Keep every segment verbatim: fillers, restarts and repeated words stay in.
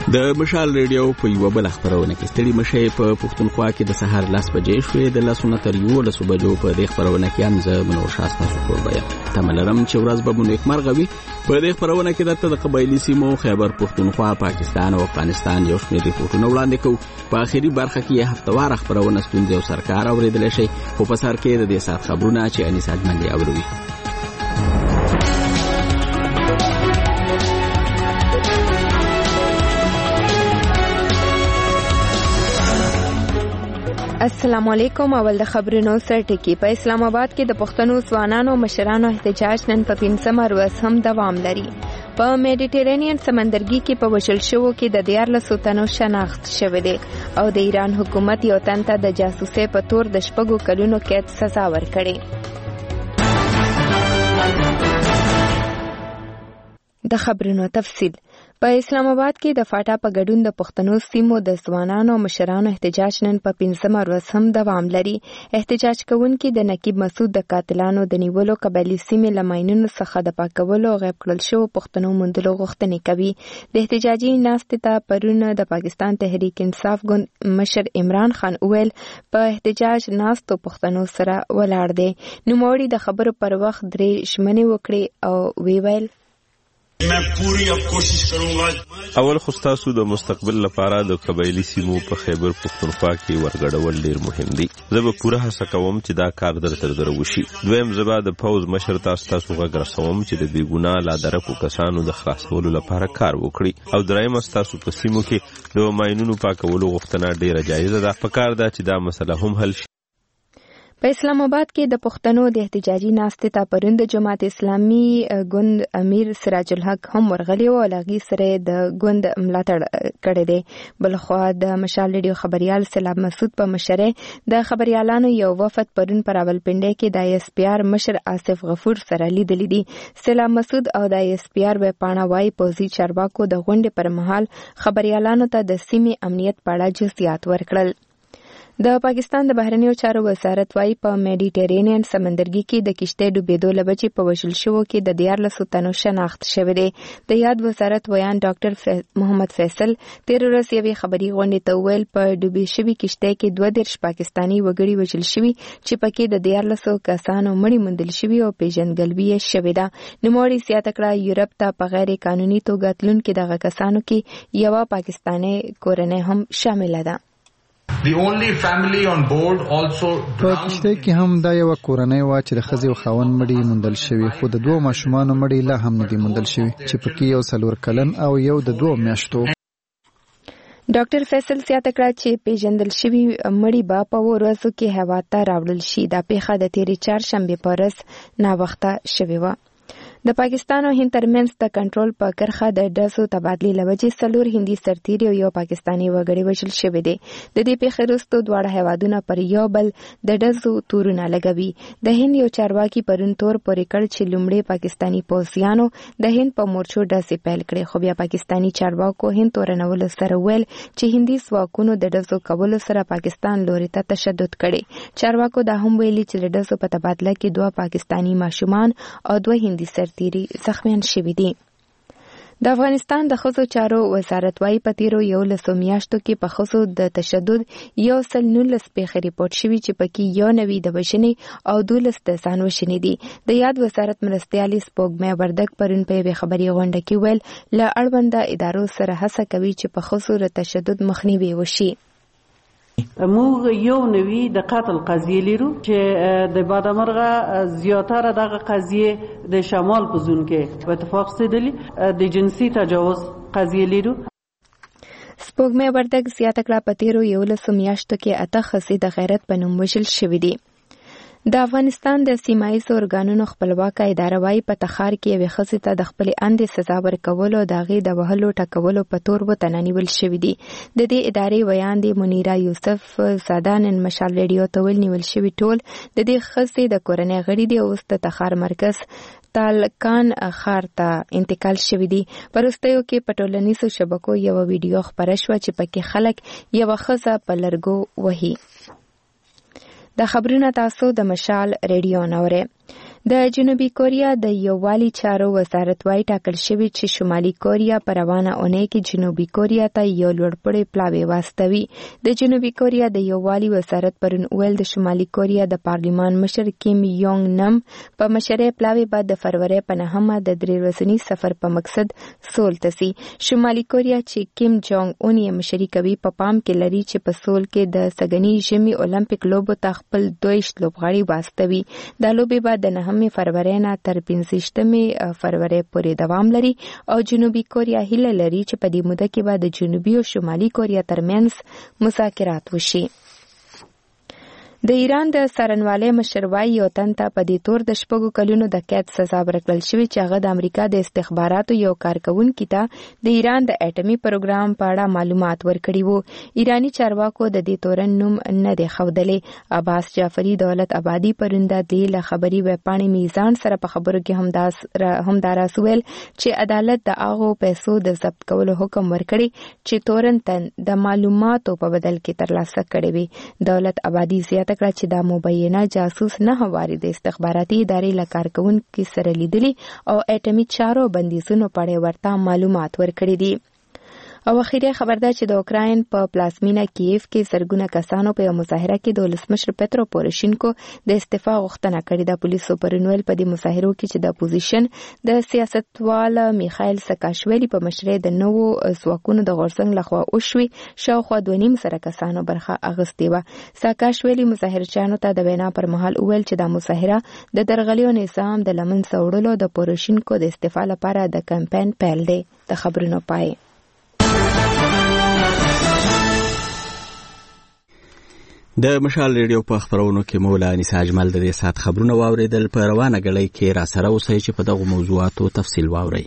د مشال ریډیو په یو بل خبرونه کې ستړي مشه په پښتونخوا کې د سهار لاس بجې شوې د لاسونه تر یو لسو بجو په دې خبرونه کې هم زه منور شاس تاسو کور بیا تملرم چې ورځ به مونږ یک مرغوي په دې خبرونه کې درته د قبایلی سیمو خیبر پښتونخوا پاکستان او افغانستان یو شمېر ریپورتونه وړاندې کوو په اخیری برخه کې هفتوار خبرونه ستونزې او سرکار اوریدل شي خو په سر کې د دې سات خبرونه چې انیس اجمنډي اوروي. السلام علیکم. اول د خبرونو سرټکی. په اسلام آباد کې د پښتنو ځوانانو مشرانو احتجاج نن په پنځمه ورځ هم دوام لري. په میډیټرینین سمندرګي کې په وشل شوو کې د دیارلسو تنو شناخت شوې ده او د ایران حکومت یو تن ته د جاسوسۍ په تور د شپږو کلونو قید سزا ورکړې. د خبرونو تفصیل. په اسلام آباد کې د فاټا په ګډون د پښتنو سیمو د ځوانانو مشرانو احتجاج نن په پنځمه ورځ هم دوام لري. احتجاج کوونکي د نقیب مسعود د قاتلانو د نیولو قبایلی سیمې له ماینونو څخه د پاکولو او غیب کړل شوو پښتنو موندلو غوښتنې کوي. د احتجاجي ناستې ته پرون د پاکستان تحریک انصاف ګوند مشر عمران خان وویل په احتجاج ناستو پښتنو سره ولاړ دی. نوموړي د خبرو پر وخت درې ژمنې وکړې او وی ویل मैं पूरी अब कोशिश करूंगा. اول خو تاسو د مستقبل لپاره د قبایلی سیمو په خیبر پښتونخوا کې ورګډول ډیر مهم دي. زه به پوره هڅه کوم چې دا کار در تر در وشي. دویم زبا د فوز مشر تاسو تاسو غږرسوم چې د بیګونا لا درکو کسانو د خلاصولو لپاره کار وکړي. او دریم تاسو په سیمو کې د ماینونو پاکولو غوښتنه ډیره جایزه ده. پکار ده چې دا مسله هم حل شي. په اسلام آباد کې د پښتنو د احتجاجي ناستې ته پرون د جماعت اسلامي ګوند امیر سراج الحق هم ورغلی و او لاغي سره د ګوند ملاتړ کړی دی. بلخوا د مشال ریډیو خبريال سلام مسعود په مشره د خبريالانو یو وفد پرون پر راولپنډي کې د اس پی آر مشر آصف غفور سره لیدل دي. سلام مسعود او د اس پی آر په پاڼه وايي پوزي چارواکو د غونډې پر مهال خبريالانو ته د سیمې امنیت په اړه جزئیات ورکړل. د پاکستان د بهرنیو چارو وزارت وايي په میډیټرینین سمندرګي کې د کشته ډوبېدو لبچې په وشل شوو کې د دیارلسو تنو شناخت شوې ده. د یاد وزارت ویان ډاکټر محمد فیصل تیر ورځ یوې خبري غونډې ته ویل په ډوبې شوي کشته کې دوه دیرش پاکستانی وګړي وشل شوي چې پکې د دیارلسو کسانو مړي موندل شوي او پیژندګلوي یې شوې ده. نوموړي زیاته کړه یورپ ته په غیر قانوني توګه تلونکي دغه کسانو کې یوه پاکستاني کورنۍ هم شامل ده. The only family on board also په کشته کې هم دا یو کورنۍ وا چې د ښځې او خاوند مړي موندل شوي خو د دوه ماشومان مړي لا هم نه دي موندل شوي چې پکې یو څلور کلن او یو د دوه میاشتو. ډاکټر فیصل زیاته کړه چې پیژندل شوي مړي به په ورځو کې هوا ته راوړل شي. دا پیښه د تیرې چهارشنبې په ورځ ناوخته شوې وه. د پاکستان او هند ترمنځ د کنټرول په کرښه د ډزو تبادلې لوجې څلور هندي سرتیري او یو پاکستاني وګړي وژل شوي دي. د دې پیښې وروسته دواړه هیوادونه پر یو بل د ډزو تورونه لګوي. د هند یو چارواکي پرون تور پورې کړ چې لومړی پاکستاني پوځیانو د هند په مورچو ډزې پیل کړې خو بیا پاکستاني چارواکو هند تورنولو سره ویل چې هندي ځواکونو د ډزو کولو سره پاکستان لوري ته تشدد کړي. چارواکو دا هم ویلي چې د ډزو په تبادله کې دوه پاکستاني ماشومان او دوه هندي سرتیري تیری زخمیان شوي دي. د افغانستان د ښځو چارو وزارت وايي په تیرو یو لسو میاشتو کې په ښځو د تشدد یو سل نولس پیښې ریپورټ شوي چې پکې یو نوي د وژنې او دولس د ځان وژنې دي. د یاد وزارت مرستیالي سپوږمۍ وردګ پرون په یوې خبري غونډه کې ویل له اړونده ادارو سره هڅه کوي چې په ښځو د تشدد مخنیوی وشي. موږ یو نوی د قتل قضیه لرو چې د بادامرغه زیاتره دغه قضیه د شمال په زون کې په اتفاق ستدلی د جنسي تجاوز قضیه لرو. سپوږمۍ وردګ زیاته کړه په تیرو یولسو میاشتو کې اته ښځې د غیرت په نوم وژل شوي دي. د افغانستان د سیمایي ارګانونو خپلواکه اداره وايي په تخار کې یوې ښځې ته د خپلې اندې سزا ورکولو او د هغې د وهلو ټکولو په تور وتنه نیول شوي دي. د دې ادارې ویان دی منیرا یوسف زاده نن مشال ریډیو ته ویل نیول شوي ټول د دې ښځې د کورنۍ غړي دي او اوس د تخار مرکز تالکان ښار ته انتقال شوي دي. په وروستیو کې په ټولنیزو شبکو یوه ویډیو خپره شوه چې پکې خلک یوه ښځه په لرګو وهي. د خبرونه تاسو د مشال ریډیو نورې. د جنوبي کوریا د یووالي چارو وزارت وايي ټاکل شوی چې شمالي کوریا په روانه اونۍ کې جنوبي کوریا ته یو لوړپوړی پلاوی واستوي. د جنوبي کوریا د یووالي وزارت پرون ویل د شمالي کوریا د پارلیمان مشر کیم یونګ نم په مشرۍ پلاوی بعد د فروری په نهمه د درې ورځني سفر په مقصد سول ته سي. شمالي کوریا چې کیم جونګ اون یې مشري کوي په پام کې لري چې په سول کې د سګنی ژمي اولمپیک لوبو ته خپل دویشت لوبغاړي واستوي. دا لوبې بعد د نهمه فروری نه تر پنځه فروری پورې دوام لري او جنوبي کوریا هیله لري چې په دې موده کې به د جنوبي او شمالي کوریا ترمنځ مذاکرات وشي. د ایران د څارنوالۍ مشر وايي یو تن ته په دې تور د شپږو کلونو د قید سزا ورکړل شوې چې هغه د امریکا د استخباراتو یو کارکونکي ته د ایران د اټومي پروګرام په اړه معلومات ورکړي وو. ایرانی چارواکو د دې تورن نوم نه دی ښودلی. عباس جعفري دولت آبادي پرونده د له خبري ویبپاڼې میزان سره په خبرو کې همدا راس ویل چې عدالت د هغو پیسو د ضبط کولو حکم ورکړي چې تورن تن د معلوماتو په بدل کې ترلاسه کړي وي. دولت آبادي زیاته کړه چې دا مبینه جاسوس نه هواري د استخباراتي ادارې له کارکونکو سره لیدلي او اټومي چارو بندیزونو په اړه ورته معلومات ورکړي دي. او اخیری خبر ده چې د اوکراین په پلازمینه کیف کې زرګونه کسانو په یو مظاهره کې د ولسمشر پترو پوروشینکو د استعفا غوښتنه کړې ده. پولیسو پرونویل په دې مظاهرو کې چې د اپوزیشن د سیاستوال میخایل ساکاشویلی په مشرۍ د نوو ځواکونو د غورځنګ لخوا وشوي شاوخوا دوه نیم سره کسانو برخه اخیستې وه. ساکاشویلی مظاهرچیانو ته د وینا پر مهال وویل چې دا مظاهره د درغلیو نظام د لمنځه وړلو د پوروشینکو د استعفا لپاره د کمپاین پیل دی. د خبرونو پای. د مشال ریډیو په خبرونو کې مولا انیسا اجمل د دې سات خبرونه واوریدل. په روانه غړۍ کې را سره اوسئ چې په دغه موضوعاتو تفصیل واورئ.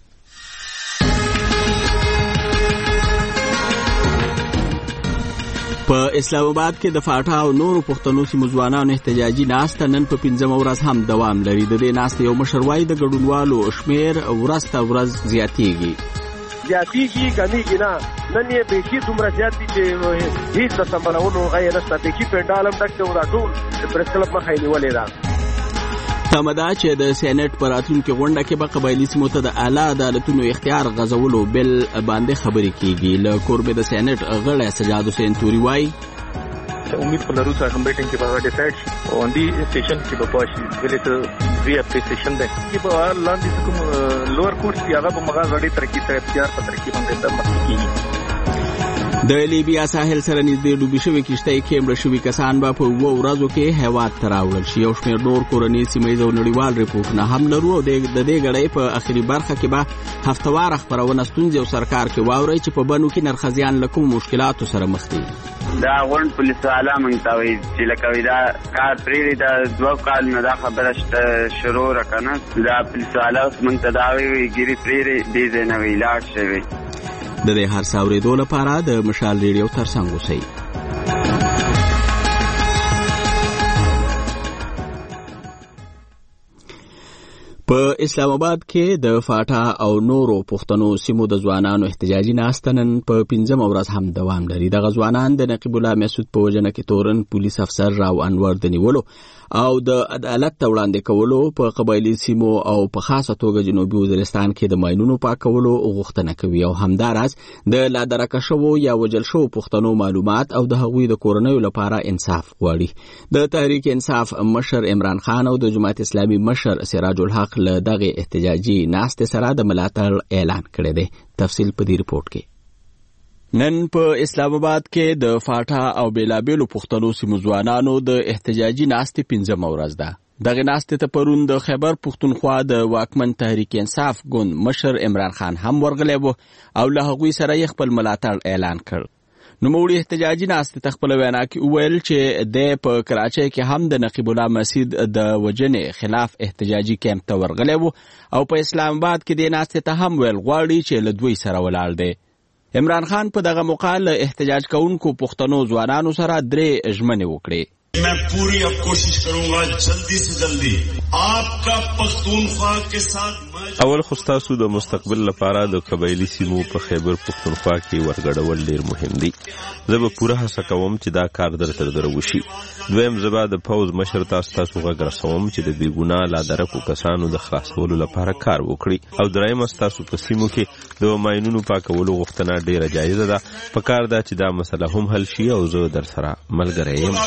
په اسلام آباد کې د فاټا او نورو پښتنو سیمو ځوانانو احتجاجي ناسته نن په پنځمه ورځ هم دوام لري. د دې ناستې یو مشر وايي د ګډونوالو شمیر ورځ تر ورځ زیاتېږي. زیاتېږي کمیږي نه، نن یې بیخي دومره زیات دي چې هېڅ د سمبالولو غیه نشته. بیخي پنډال هم ډک دی او دا ټول د پریس کلب مخه یې نیولې ده. تمه ده چې د سینټ په راتلونکې غونډه کې به قبایلي سیمو ته د اعلی عدالتونو اختیار غځولو بل باندې خبرې کېږي. له کوربې د سینټ غړی سجاد حسین توري وایي امید په لرو چې هغه میټینګ کې به ډیسایډ شي او اندي سیشن کې به پاشي ویلې ته ری اپریسیشن ده چې په لاندې کوم لوور کورس کې هغه به مغاز غړي ترقی ته اختیار په ترقی باندې د مخکې د لیبیا ساحل سره نږدې ډوبې شوې کشتۍ کې مړه شوي کسان به په اووه ورځو کې هیواد ته راوړل شي. یو شمېر نور کورني سیمه ییز او نړیوال ریپورټونه هم لرو او د دې غړۍ په اخري برخه کې به هفتوار خبرونه ستونزې او سرکار کې واورئ چې په بنو کې نرخزیان له کومو مشکلاتو سره مخ دي. دا غونډ پولیس والا مونږ ته وایي چې لکه دا کار پرېږدي دا دوه کال نه دا خبره شروع را که نه. دا پولیس والا اوس مونږ ته دا وایي ګیري پرېږدي دې ځای نه وایي لاړ شوی. د دې هر څه اورېدو لپاره د مشال ریډیو ترڅنګ اوسئ. په اسلام آباد کې د فاټا او نورو پښتنو سیمو د ځوانانو احتجاجي ناسته نن په پنځمه ورځ هم دوام لري. دغه ځوانان د نقیب الله مسعود په وژنه کې تورن پولیس افسر راو انور د نیولو او د عدالت ته وړاندې کولو، په قبایلي سیمو او په خاصه توګه جنوبي وزیرستان کې د ماینونو پاکولو غوښتنه کوي او همداراز د لادرکه شوو یا وجل شوو پښتنو معلومات او د هغوی د کورنیو لپاره انصاف غواړي. د تحریک انصاف مشر عمران خان او د جماعت اسلامي مشر سراج الحق له دغه احتجاجي ناستې سره د ملاتړ اعلان کړی دی. تفصیل په دې رپورټ کې. نن په اسلام آباد کې د فاټا او بیلابیلو پښتنو سیمو ځوانانو د احتجاجي ناستې پنځمه ورځ ده. دغه ناستې ته پرون د خیبر پښتونخوا د واکمن تحریک انصاف ګوند مشر عمران خان هم ورغلی و او له هغوی سره یې خپل ملاتړ اعلان کړ. نوموړي احتجاجي ناستې ته خپله وینا کې وویل چې دی په کراچۍ کې هم د نقیب الله مسعود د وژنې خلاف احتجاجي کیمپ ته ورغلی و او په اسلام آباد کې دې ناستې ته هم ویل غواړي چې له دوی سره ولاړ دی. عمران خان په دغه موقع له احتجاج کوونکو پښتنو ځوانانو سره درې ژمنې وکړې. मैं पूरी अब कोशिश करूंगा जल्दी से जल्दी आपका पख्तूनख्वा के साथ اول خو ستاسو د مستقبل لپاره د قبایلی سیمو په خیبر پختونخوا کې ورګډول ډیر مهم دي. زه به پوره هڅه کوم چې دا کار در تر در وشي. دویم زه به د پوز مشر تاسو تاسو غږ رسوم چې د بیګونا لادرکو کسانو د خلاصولو لپاره کار وکړي. او دریم تاسو په سیمو کې د ماینونو پاکولو غوښتنه ډیره جایزه ده. په کار ده چې دا مسله هم حل شي او زه در سره ملګری یم.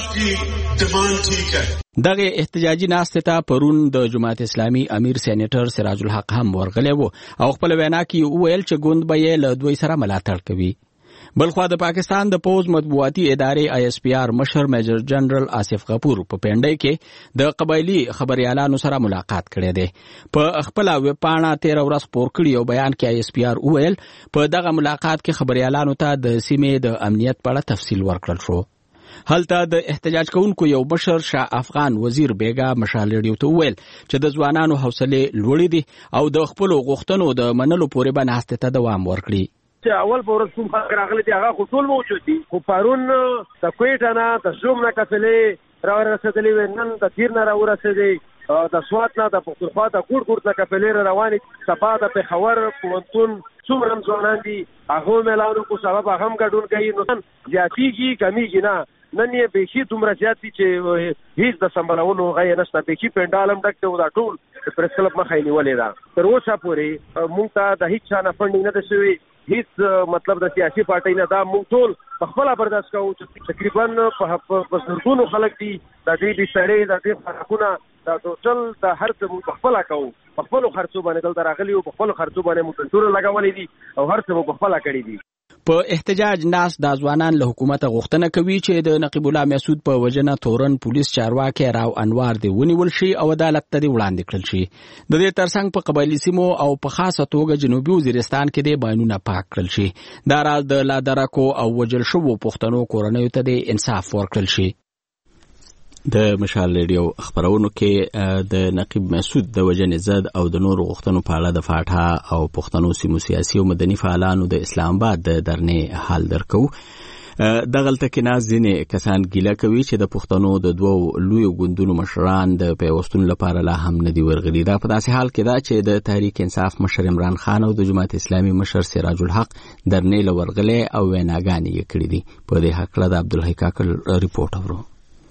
دغه احتجاجي ناستې ته پرون د جماعت اسلامي امیر سېنیټر سراج الحق هم ورغلی و او خپل وینا کې وویل چې ګوند به یې له دوی سره ملاتړ کوي. بلخوا د پاکستان د پوز مطبوعاتي ادارې آی اس پی آر مشر میجر جنرال آصف غفور په پنډۍ کې د قبایلی خبريالانو سره ملاقات کړی دی. په خپل ویبپاڼه تیر ورځ خپور کړی او بیان کې آی اس پی آر وویل په دغه ملاقات کې خبريالانو ته د سیمې د امنیت په اړه تفصیل ورکړل شو. هلته د احتجاج کوونکو یو بشر شاه افغان وزیر بیگا مشالړیو ته ویل چې د ځوانانو حوصله لوړې دي او د خپل غوښتنو د منلو پورې به نهسته ته دوام ورکړي. چې اول په ورځ کوم خلک راغلي دي هغه خصول موجود دي. خو پرون د کویټه نه د شوم نه کفلې را ورسېدلې وې، نن د تیر نه را ورسېدې، د سوات نه د پښتونخوا د ګوډ ګوډ نه کفلې روانې، سبا د پېښور پوهنتون څومره ځوانان دي هغه مېلاونو کو سبب هغه هم ګډون کوي. نو زیاتېږي کمیږي نه، نن یې بیخي دومره زیات دي چې هیڅ د سمبالولو غي نشته. بیخي پنډال هم ډک دی، دا ټول پریس کلب مخې نیولې ده. تر اوسه پورې مونږ ته د هیڅ چا نه فنډینګ نه ده شوی، هیڅ مطلب د سیاسي پارټۍ نه. دا مونږ ټول په خپله برداشت کوو چې تقریبا په زرګونو خلک دي، د دې بسترې د دې خوراکونه دا ټول د هر څه مونږ په خپله کوو، په خپلو خرڅو باندې دلته راغلي یو، په خپلو خرڅو باندې مونږ کنټرول لګولې دي او هر څه مو په خپله کړي دي. په احتجاج ناس د ځوانان له حکومت غوښتنه کوي چې د نقیب الله مسعود په وجنه تورن پولیس چارواکي راو انوار دی ونیول شي او عدالت ته دی وړاندې کړل شي. د دې ترڅنګ په قبایلی سیمو او په خاصه توګه جنوبي وزیرستان کې دی باینونه پاک کړل شي. دا راز د لادرکو او وجل شو پښتنو کورنیو ته دی انصاف ورکړل شي. د مشال ریډیو خبرونو کې د نقیب مسعود د وجنې زد او د نورو غوښتنو په اړه د فاټا او پښتنو سیمو سیاسي او مدني فعالانو د اسلام آباد د درنې حال درکو. دغلته کې ناز ځینې کسان ګیله کوي چې د پښتنو د دوو لویو ګوندونو مشران د پیوستون لپاره لا هم نه دي ورغلي. دا په داسې حال کې ده چې د تحریک انصاف مشر عمران خان او د جماعت اسلامي مشر سراج الحق درنې لورغلي او ویناګانې یې کړې دي. په دې حق د عبدالحی کاکل ریپورت اورو.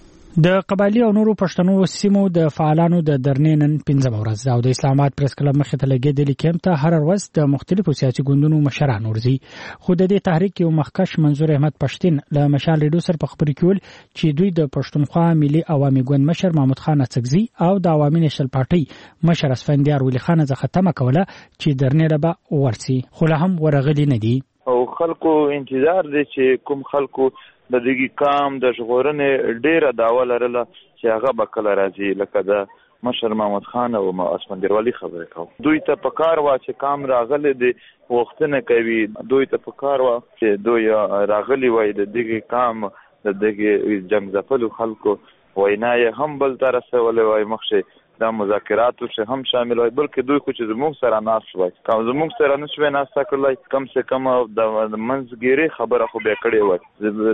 د قبایلی او نورو پښتنو سیمو د فعالانو د درنې نن پنځمه ورځ ده او د اسلام آباد پریس کلب مخې ته لګېدلي کیمپ ته هر ورځ د مختلفو سیاسي ګوندونو مشران ورځي. خو د دې تحریک یو مخکښ منظور احمد پښتین له مشال ریډیو سره په خبرو کې ویل چې دوی د پښتونخوا ملي عوامي ګوند مشر محمود خان اڅکزي او د عوامي نېشنل پارټۍ مشر اسفندیار ولی خان څخه تمه کوله چې درنې ربه ورسي، خو لا هم ورغلي نه دي. او خلکو انتظار دی چې کوم خلکو د دغه کام د ژغورنې ډیره داوا لرله چې هغه به کله راځي، لکه د مشر محمود خان او اسفندیار ولی خبره کوو. دوی ته په کار وا چې کام راغلی دی غوښتنه کوي، دوی ته په کار وا چې دوی راغلی وای د دغه کام د دغه جنگ ځپلو خلکو وینا یې هم بل ته رسولی وای، مخکې دا مذاکراتو چې هم شامل وای، بلکې دوی خو چې زموږ سره ناست شوی، کوم زموږ سره نه شوی ناسته کړلی، کم سے کم د منځګیرۍ خبره خو بیا کړې وای،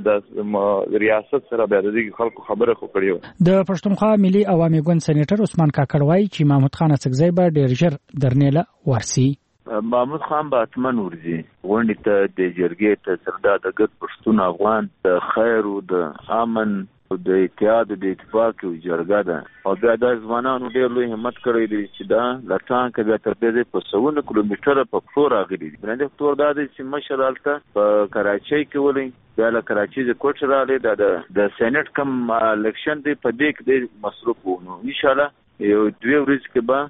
د ریاست سره بیا د دې خلکو خبره خو کړې وای. د پښتونخوا ملي عوامي ګوند سېنیټر عثمان کاکړ وایي چې محمود خان اڅکزی به ډېر ژر درنې له ورسي. محمود خان به حتمن ورځي غونډې ته، د جرګې ته، تر دا د ګډ پښتون افغان د خیر او د امن د اتحاد د اتفاق او جرګه ده. او بیا د ځوانانو ډېر لوی همت کړی دی چې دا لټان کې بیا تر دې په سوونه کیلومتره په پښو راغلي دي. باندې تور دا دی چې مشر هلته په کراچۍ کې ولې بیا له کراچۍ د کوټ راغلی، دا د سېنټ کم الیکشن دی په دې کې د مصروف وو. نو ان شاء الله یو دوه ورځې کې به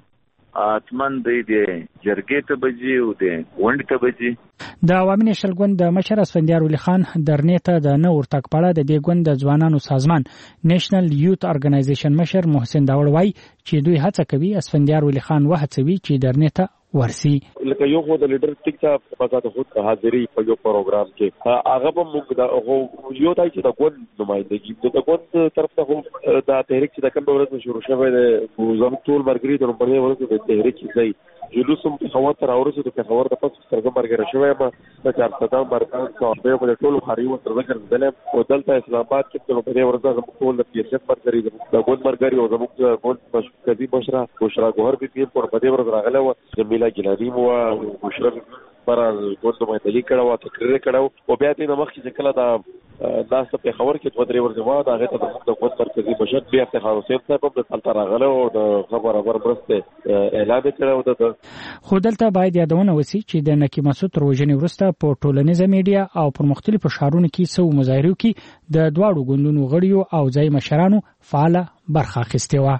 اتمن دی د جرګې ته بځي او د غونډې ته بځي. د عوامي نېشنل ګوند د مشر اسفندیار ولی خان درنې ته د نه ورتګ په اړه د دې ګوند د ځوانانو سازمان نېشنل یوت ارګنایزیشن مشر محسن داوړ وایي چې دوی هڅه کوي اسفندیار ولی خان وهڅوي چې درنې ته ورسي. لکه یو خو د لیډر ټیک ته په ذات خود حاضري په یو پروګرام کې هغه به موږ د یو دای چې د ګوند نمائندګي د ګوند طرف ته هم د تحریک چې د کوم ورځ شروع شوی د زموږ ټول مرګري د په ورځ د تحریک ځای جلوس هم پېښور ته راورسېدو. پېښور د پس سترګه مرګره شوی یم د چارسدان مرکز صحابه په ټولو خاري ورته ګرځېدلی یم او دلته اسلام آباد کې په دې ورځ زموږ ټول د پي ایس اف مرګري د ګوند مرګري او زموږ د ګوند مرکزي مشره بشرا ګوهر بي پي په دې ورځ راغلی وه. جمیله ګیلاني مو وه، بشرا پر ګوند نمایندګي کړې وه، تقریر کړی و او بیا دې نه مخکې چې کله دا ناسته پېښور کې دوه درې ورځې وه د هغې ته زموږ د ګوند مرکزي مشر بیا افتخار حسین صاحب هم دلته راغلی او د ښه برابر مرستې اعلان یې کړی و. د خو دلته باید یادونه وسي چې د نقي مسعود تر وژنې وروسته په ټولنیزه میډیا او پر مختلفو ښارونو کې څو مظاهرو کې د دواړو ګوندونو غړیو او ځایي مشرانو فعاله برخه اخیستې وه.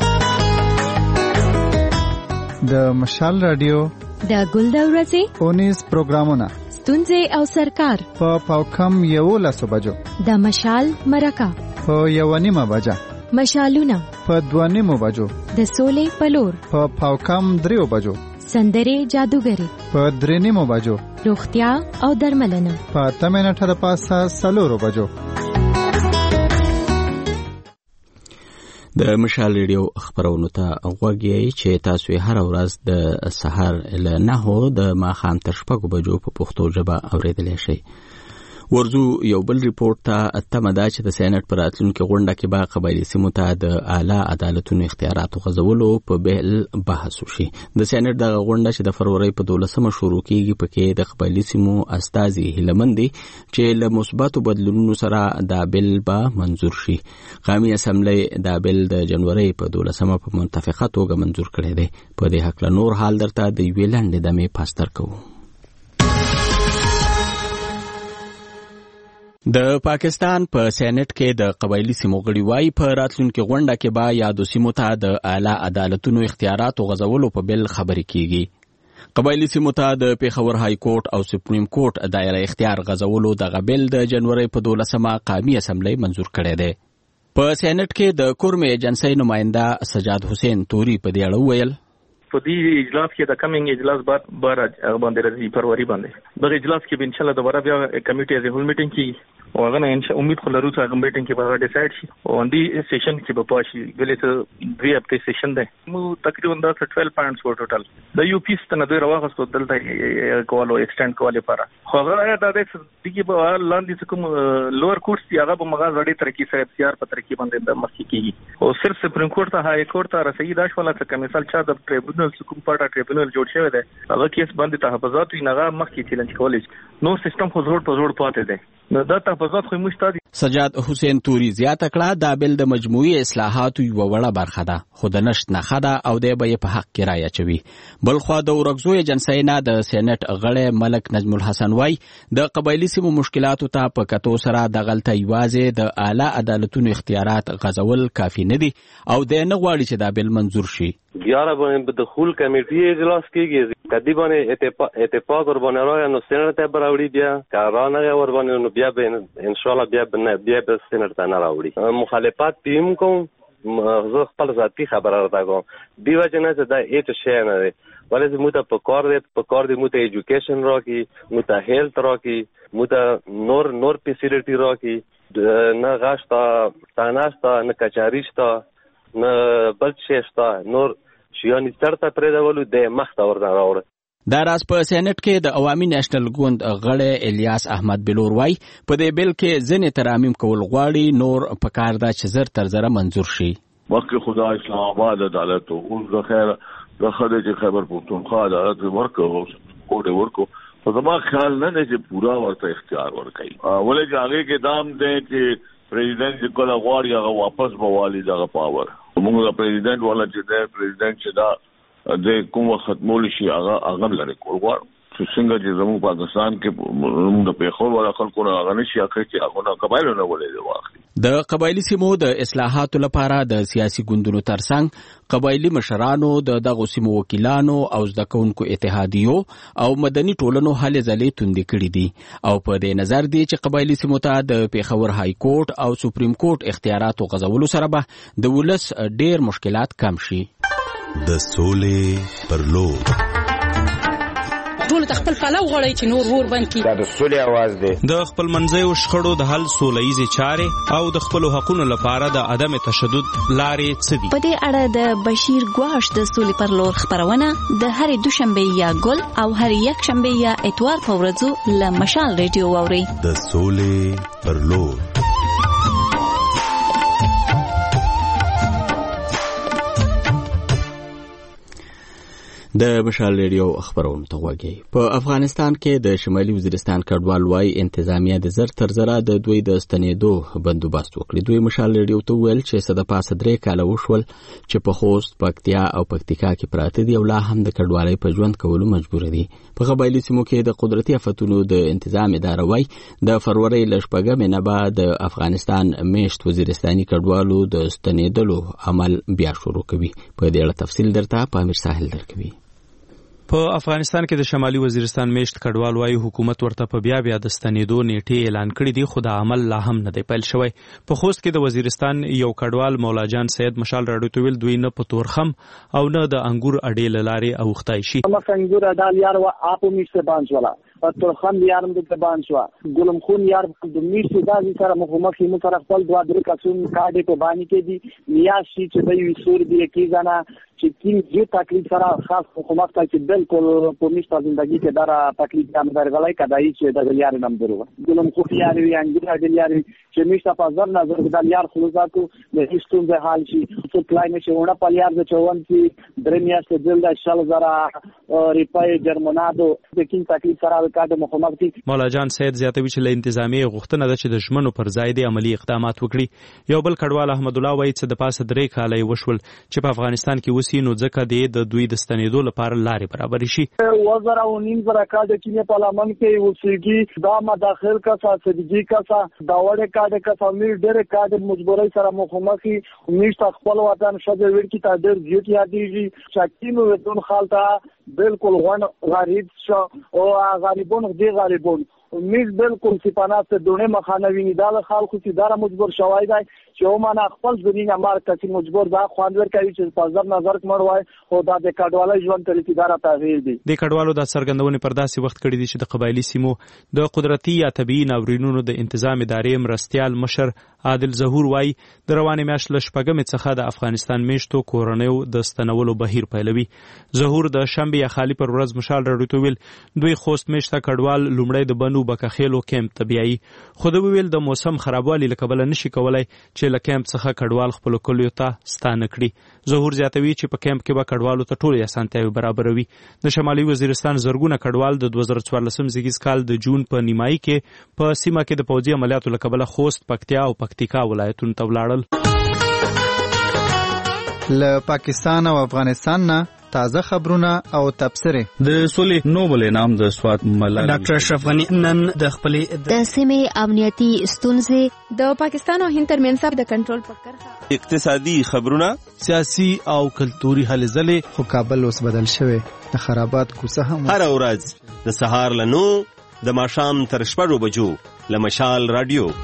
د مشال رادیو د ګل د ورځې اونیز پروګرامونه ستونزې او سرکار په پاوکم یو لسو بجو د مشال مرکه په یو نیمه بجه مشالونه په دوه نیمو بجو د سولې پلور په پاوکم دریو بجو سندرې جادوګری په درې نیمو بجو روغتیا او درملنه په اته منټه د پاسه څلورو بجو. د مشال ریډیو خبرونو ته غوږ یې چې تاسو هر ورځ د سحر له نهو د ماښام تر شپږو بجو په پښتو ژبه اوریدلی شئ. ورځو یو بل ریپورت ته تمه ده چې د سینټ په راتلونکي غونډه کې به قبایلي سیمو ته د اعلی عدالتونو اختیاراتو غځولو په بهل بحث وشي. د سینټ دغه غونډه چې د فروری په دولسمه شروع کیږي پکې د قبایلي سیمو استازي هیلمن دي چې له مثبتو بدلونونو سره دا بل به منظور شي. قومي اسمبلی دا بل د جنوري په دولسمه په منتفقه توګه منظور کړی دی. په دې حق له نور حال درته د یوې لنډې دمې پاستر کوو. د پاکستان په سینټ کې د قبایلی سیمو غړي وايي په راتلونکي غونډه کې به یادو سیمو ته د اعلی عدالتونو اختیاراتو غځولو په بل خبرې کیږي. قبایلی سیمو ته د پېښور های کورټ او سپریم کورټ دایره اختیار غځولو د غبل د جنوري په دولسمه قومي اسمبلی منظور کړی دی. په سینټ کې د کورم ایجنسی نماینده سجاد حسین توري په دې اړه وویل په دې اجلاس کې د کمینګ اجلاس بعد بار باندې راځي فروری باندې دغه اجلاس کې ان شاء الله دوباره بیا کمیټي از هول میټینګ کې او هغه ان شاء امید خو لرو چې هغه میټینګ کې به ډیسایډ شي او اندي سیشن کې به پاشي ولې ته دوی هفته سیشن ده مو تقریبا دا ټویل پوینټس و ټوټل د یو پی ستنه دوی راوغستو دلته کولو ایکسټند کولې لپاره خو هغه دا د دغه به لاندې کوم لوور کورټ دی هغه به مغاز وړي ترقی سره اختیار په ترقی باندې د مخکې کیږي او صرف سپریم کورټ ته های کورټ ته رسېږي دا شواله چې مثال چا د ټریبونل کوم پارټا ټریبونل جوړ شوی دی هغه کیس باندې تحفظات وي هغه مخکې چیلنج کولای نو سیستم خو زوړ په زوړ پاتې دی نو دا تحفظات خو مشتاق. سجاد حسین توري زیاته کړه دا بل د مجموعي اصلاحاتو یو وړه برخه ده خو د نشټ نه خده او د به په حق کې رایه چوي. بل خو د ورغزو ایجنسی نه د سېنات غړی ملک نجم الحسن وای د قبایلی سیمو مشکلاتو ته په کتو سره د غلطه یوازې د اعلی عدالتونو اختیارات غځول کافي نه دي او د نه غواړي چې دا بل منظور شي. گیارہ باندې د خول کمیټې اجلاس کیږي کدی باندې اتفاق اتفاق ور باندې راځي نو سېنات ته براوړي بیا کارانه ور باندې نو بیا به ان شاء الله بیا به بیا به سېنات ته نه راوړي مخالفت پیم کوم زه خپل ذاتی خبره راته کوم دیو جنا چې دا هیڅ شی نه دی ولې موږ ته په کار دی په کار دی موږ ته ایجوکیشن راکې موږ ته هیلث راکې موږ ته نور نور فیسیلیټي راکې نه غاشتا تاناشتا نه کچاریشتا نه بل شیشتا نور شیانی چرته پرېدولو د مخته ورته راوړل. دا راز په سېنات کې د عوامي نېشنل ګوند غړی الیاس احمد بلور وای په دې بل کې ځنې ترامیم کول غواړي نور په کار دا چې زر تر زره منظور شي. وکه خدا اسلام آباد عدالت او د خیر د خدای چې خبر پښتونخوا عدالت ورکو کوډ ورکو په زما خیال نه دی چې پورا ورته اختیار ورکړي ولې چې هغه کې دام دی چې پریزیدنت چې کله غواړي هغه واپس بوالي دغه پاور موږ د پریزیدنت ولا چې د پریزیدنت چې دا د کوم ختمول شي هغه هغه لري کول غواړي چې څنګه چې زموږ پاکستان کې موږ د پیښور ولا خلکو نه هغه نشي اخر چې هغه قبایل نه ولې دی واخلي. د قبایلی سیمو د اصلاحاتو لپاره د سیاسي ګوندونو ترڅنګ قبایلی مشرانو د دغه سیمو وکیلانو او زده کوونکو اتحادیو او مدني ټولنو هلې ځلې توندې کړې دي او په دې نظر دی چې قبایلی سیمو ته د پېښور های کورټ او سپریم کورټ اختیاراتو غځولو سره به د ولس ډېر مشکلات کم شي. د سولې پر لور ټول خپل پلو غړي چې نور ور باندې دا د سولې आवाज دی. د خپل منځي شخړو د حل سولهیزي چارې او د خپل حقوقو لپاره د عدم تشدد لارې څه دي. په دې اړه د بشیر ګواش د سولې پر لور خبرونه د هرې دوشنبه یا ګل او هرې یک شنبه یا اتوار په ورځو له مشال ریډیو واوري. د سولې پر لور. د مشال ریډیو خبرونه ته وګورئ. په افغانستان کې د شمالي وزیرستان کډوال وايي انتظامیه د زر تر زره د دوی د ستنېدو بندوبست وکړي. دوی مشال ریډیو ته ویل چې صد پاسه درې کاله وشول چې په خوست، پکتیا او پکتیکا کې پراته دي او لا هم د کډوالۍ په ژوند کولو مجبور دي. په قبایلی سیمو کې د قدرتي آفتونو د انتظام اداره وايي د فروری ل شپږمې نه بعد د افغانستان میشت وزیرستاني کډوالو د ستنېدلو عمل بیا شروع کوي. په دې اړه تفصیل درته پامیر ساحل درکوي. په افغانستان کې د شمالي وزیرستان میشت کډوال وايي حکومت ورته په بیا بیا د ستنېدو نیټه اعلان کړې دي، خو د عمل لا هم نه دی پیل شوی. په خوست کې د وزیرستان یو کډوال مولا جان سید مشال راډیو ته ویل دوی نه په تورخم او نه د انګور اډې له لارې اوښتای شي. ما انګور اډال یار وا اپو میشته بانچ والا تورخم یارم د بانچ وا ګلم خون یار د میشته دازي سره مخمخ یې مو سره خپل دوا درې کسون کاډې په باندې کې دي نیا شي چې دوی وسور دي کې ځانا چې کیم یو تکلیف سره خاص حکومت ته چې بالکل په میشته ژوندۍ کې دارا تکلیف هم درغلای کدای چې د یار نام درو ګلم خو یار وی انګور اډل یار چې میشته په ځر نظر د یار خلوزاتو د هیڅ څه حال شي چې پلاي نشي ونه په یار د چوون کې درې میاشتې دل د شل زرا ریپای جرمنادو د کیم تکلیف سره کاډه محمد مولا جان سید زیاتوي چې له انتظامی غوښتنه ده چې د ژمنو پر ځای د عملی اقدامات وکړي. یو بل کډوال احمد الله وایي چې د پاسه درې کاله وشول چې په افغانستان کې وسی نو ځکه د دوی د ستنېدو لپاره لارې برابر شي. وزر او نیم زره کاډه کې په پارلمان کې وسیږي دا مداخل کا ساتګي کا دا وړه کاډه کا فامil ډېر کاډه مجبورای سره مخمخي میشت خپل وطن شته ور کې تا ډېر زیات یادېږي شکینو ودون خالتا بالکل غون غریب شو او غریبون دې غریبون میز بالکل سپانات ته دونه مخانه ویني دا خلکو چې دار مجبور شوای دی چې او معنا خپل ځینې امر کسي مجبور دا خواندور کوي چې په ځر نظر کمر وای او دا د کډوالۍ ژوند طریقې دار تغییر دي. د کډوالو د سرګندونې پر داسې وخت کړی دي چې د قبایلی سیمو د قدرتي یا طبيعي ناورینونو د انتظام ادارې مرستيال مشر عادل ظهور وای د روانې میاشت له شپږمې څخه د افغانستان میشتو کورنیو د ستنولو بهیر پیلوي. ظهور د شنبه یا خالی پر ورځ مشال راډیو ته ویل دوی خوست میشته کډوال لومړی د بنو بکخیلو کیمپ طبيعي خو د ویل د موسم خرابوالي لکبل نشي کولای چې له کیمپ څخه کډوال خپل کلیو ته ستانه کړي. ظهور زیاتوي چې په کیمپ کې به کډوالو ته ټول اسانتیاوي برابروي. د شمالي وزیرستان زرګونه کډوال د دوه زره څوارلسم زیږیز کال د جون په نیمایي کې په سیمه کې د پوځي عملیاتو لکبل خوست، پکتیا او پکتیکا ولایتونو ته ولاړل. له پاکستان او افغانستان نه تازه خبرونه او تبصره. د سولې نوبل انعام د سوات ملالۍ ډاکټر اشرف غنی نن د خپلې د سیمې امنیتي ستونزې د پاکستان او هند ترمنځ د کنټرول په کرښه اقتصادي خبرونه سیاسي او کلتوري هلې ځلې خو کابل اوس بدل شوی د خرابات کوڅه هم هر ورځ د سهار لنو د ماښام تر شپږو بجو له مشال رادیو.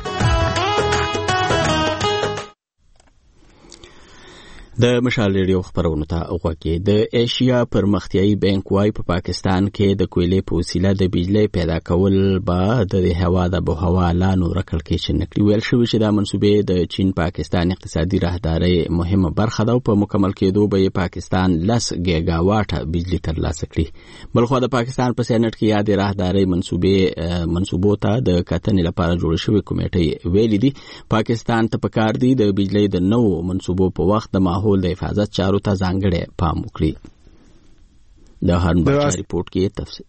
د مشال ریډیو خبرونه ته وګورئ. د ایشیا پرمختیايي بانک وايي په پاکستان کې د کویلې په وسیله د بجلی پیدا کول به د هوا د بهوا لا نور کړکېچ نکړي. ویل شوی چې دا منسوبې د چین پاکستان اقتصادي راهداري مهمه برخه ده او په مکمل کېدو به پاکستان لس گیگا واټ بجلی ترلاسه کړي. بلخو د پاکستان په سینټ کې یاد راهداري منسوبې منسوبو ته د کتنې لپاره جوړ شوی کمیټه ویلي دي پاکستان ته پکار دي د بجلی د نو منسوبو په وخت د ماحول د حفاظت چارو ته ځانګړی پام وکړي. د هرن بچا ریپورت کې تفصیل.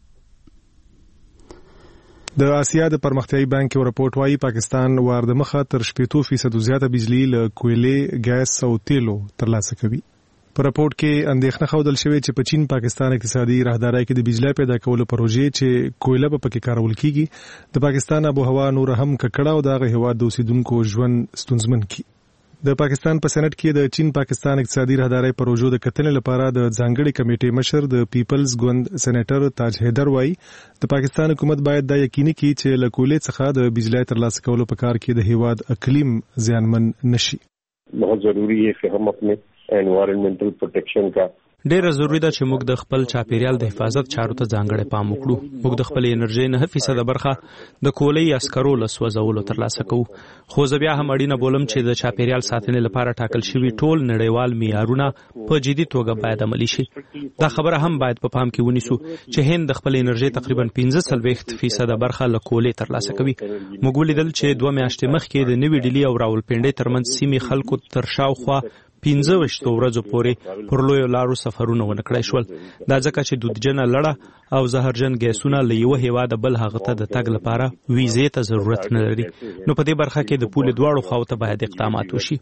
د آسیا د پرمختیايي بانک یو راپورټ وايي پاکستان وار د مخه تر شپږ فیصد زیاته بجلی له کویلې، ګاز او تیلو ترلاسه کوي. په راپورټ کې اندېښنه ښودل شوې چې په چین پاکستان اقتصادي راهداري کې د بجلی پیدا کولو پروژې چې کویله په پکې کارول کیږي د پاکستان ابو هوا نور هم ککړه او دغه هواد د اوسیدونکو ژوند ستونزمن کړي. د پاکستان په سېنات کې د چین پاکستان اقتصادي راهداري پروژو د کتنې لپاره د ځانګړي کمیټې مشر د پیپلز ګوند سېنیټر تاج حیدر وایي د پاکستان حکومت باید دا یقیني کړي چې له کولې څخه د بجلی ترلاسه کولو په کار کې د هیواد اقلیم زیانمن نشي. बहुत जरूरी है कि हम अपने एनवायरमेंटल प्रोटेक्शन का ډیره ضروری ده چې موږ د خپل چاپیریال د حفاظت چارو ته ځانګړی پام وکړو. موږ د خپل انرژي نه فیصد برخه د کولې اسکرو له سوځولو ترلاسه کوو. خو زه بیا هم اړینه بولم چې د چاپیریال ساتنې لپاره ټاکل شوي ټول نړیوال معیارونه په جدي توګه باید عملي شي. دا خبره هم باید په پام کې ونیسو چې هند د خپل انرژي تقریبا پنځه څلوېښت فیصد برخه له کولې ترلاسه کوي. موږ ولیدل چې دوه میاشتې مخکې د نوې ډیلي او راولپنډۍ ترمنځ سیمې خلکو تر شاوخوا پنځه ویشتو ورځو پورې پر لویو لارو سفرونه ونه کړای شول. دا ځکه چې دودجنه لړه او زهرجن ګیسونه له یوه هیواده بل هغه ته د تګ لپاره ویزې ته ضرورت نه لري. نو په دې برخه کې د پولې دواړو خواو ته باید اقدامات وشي.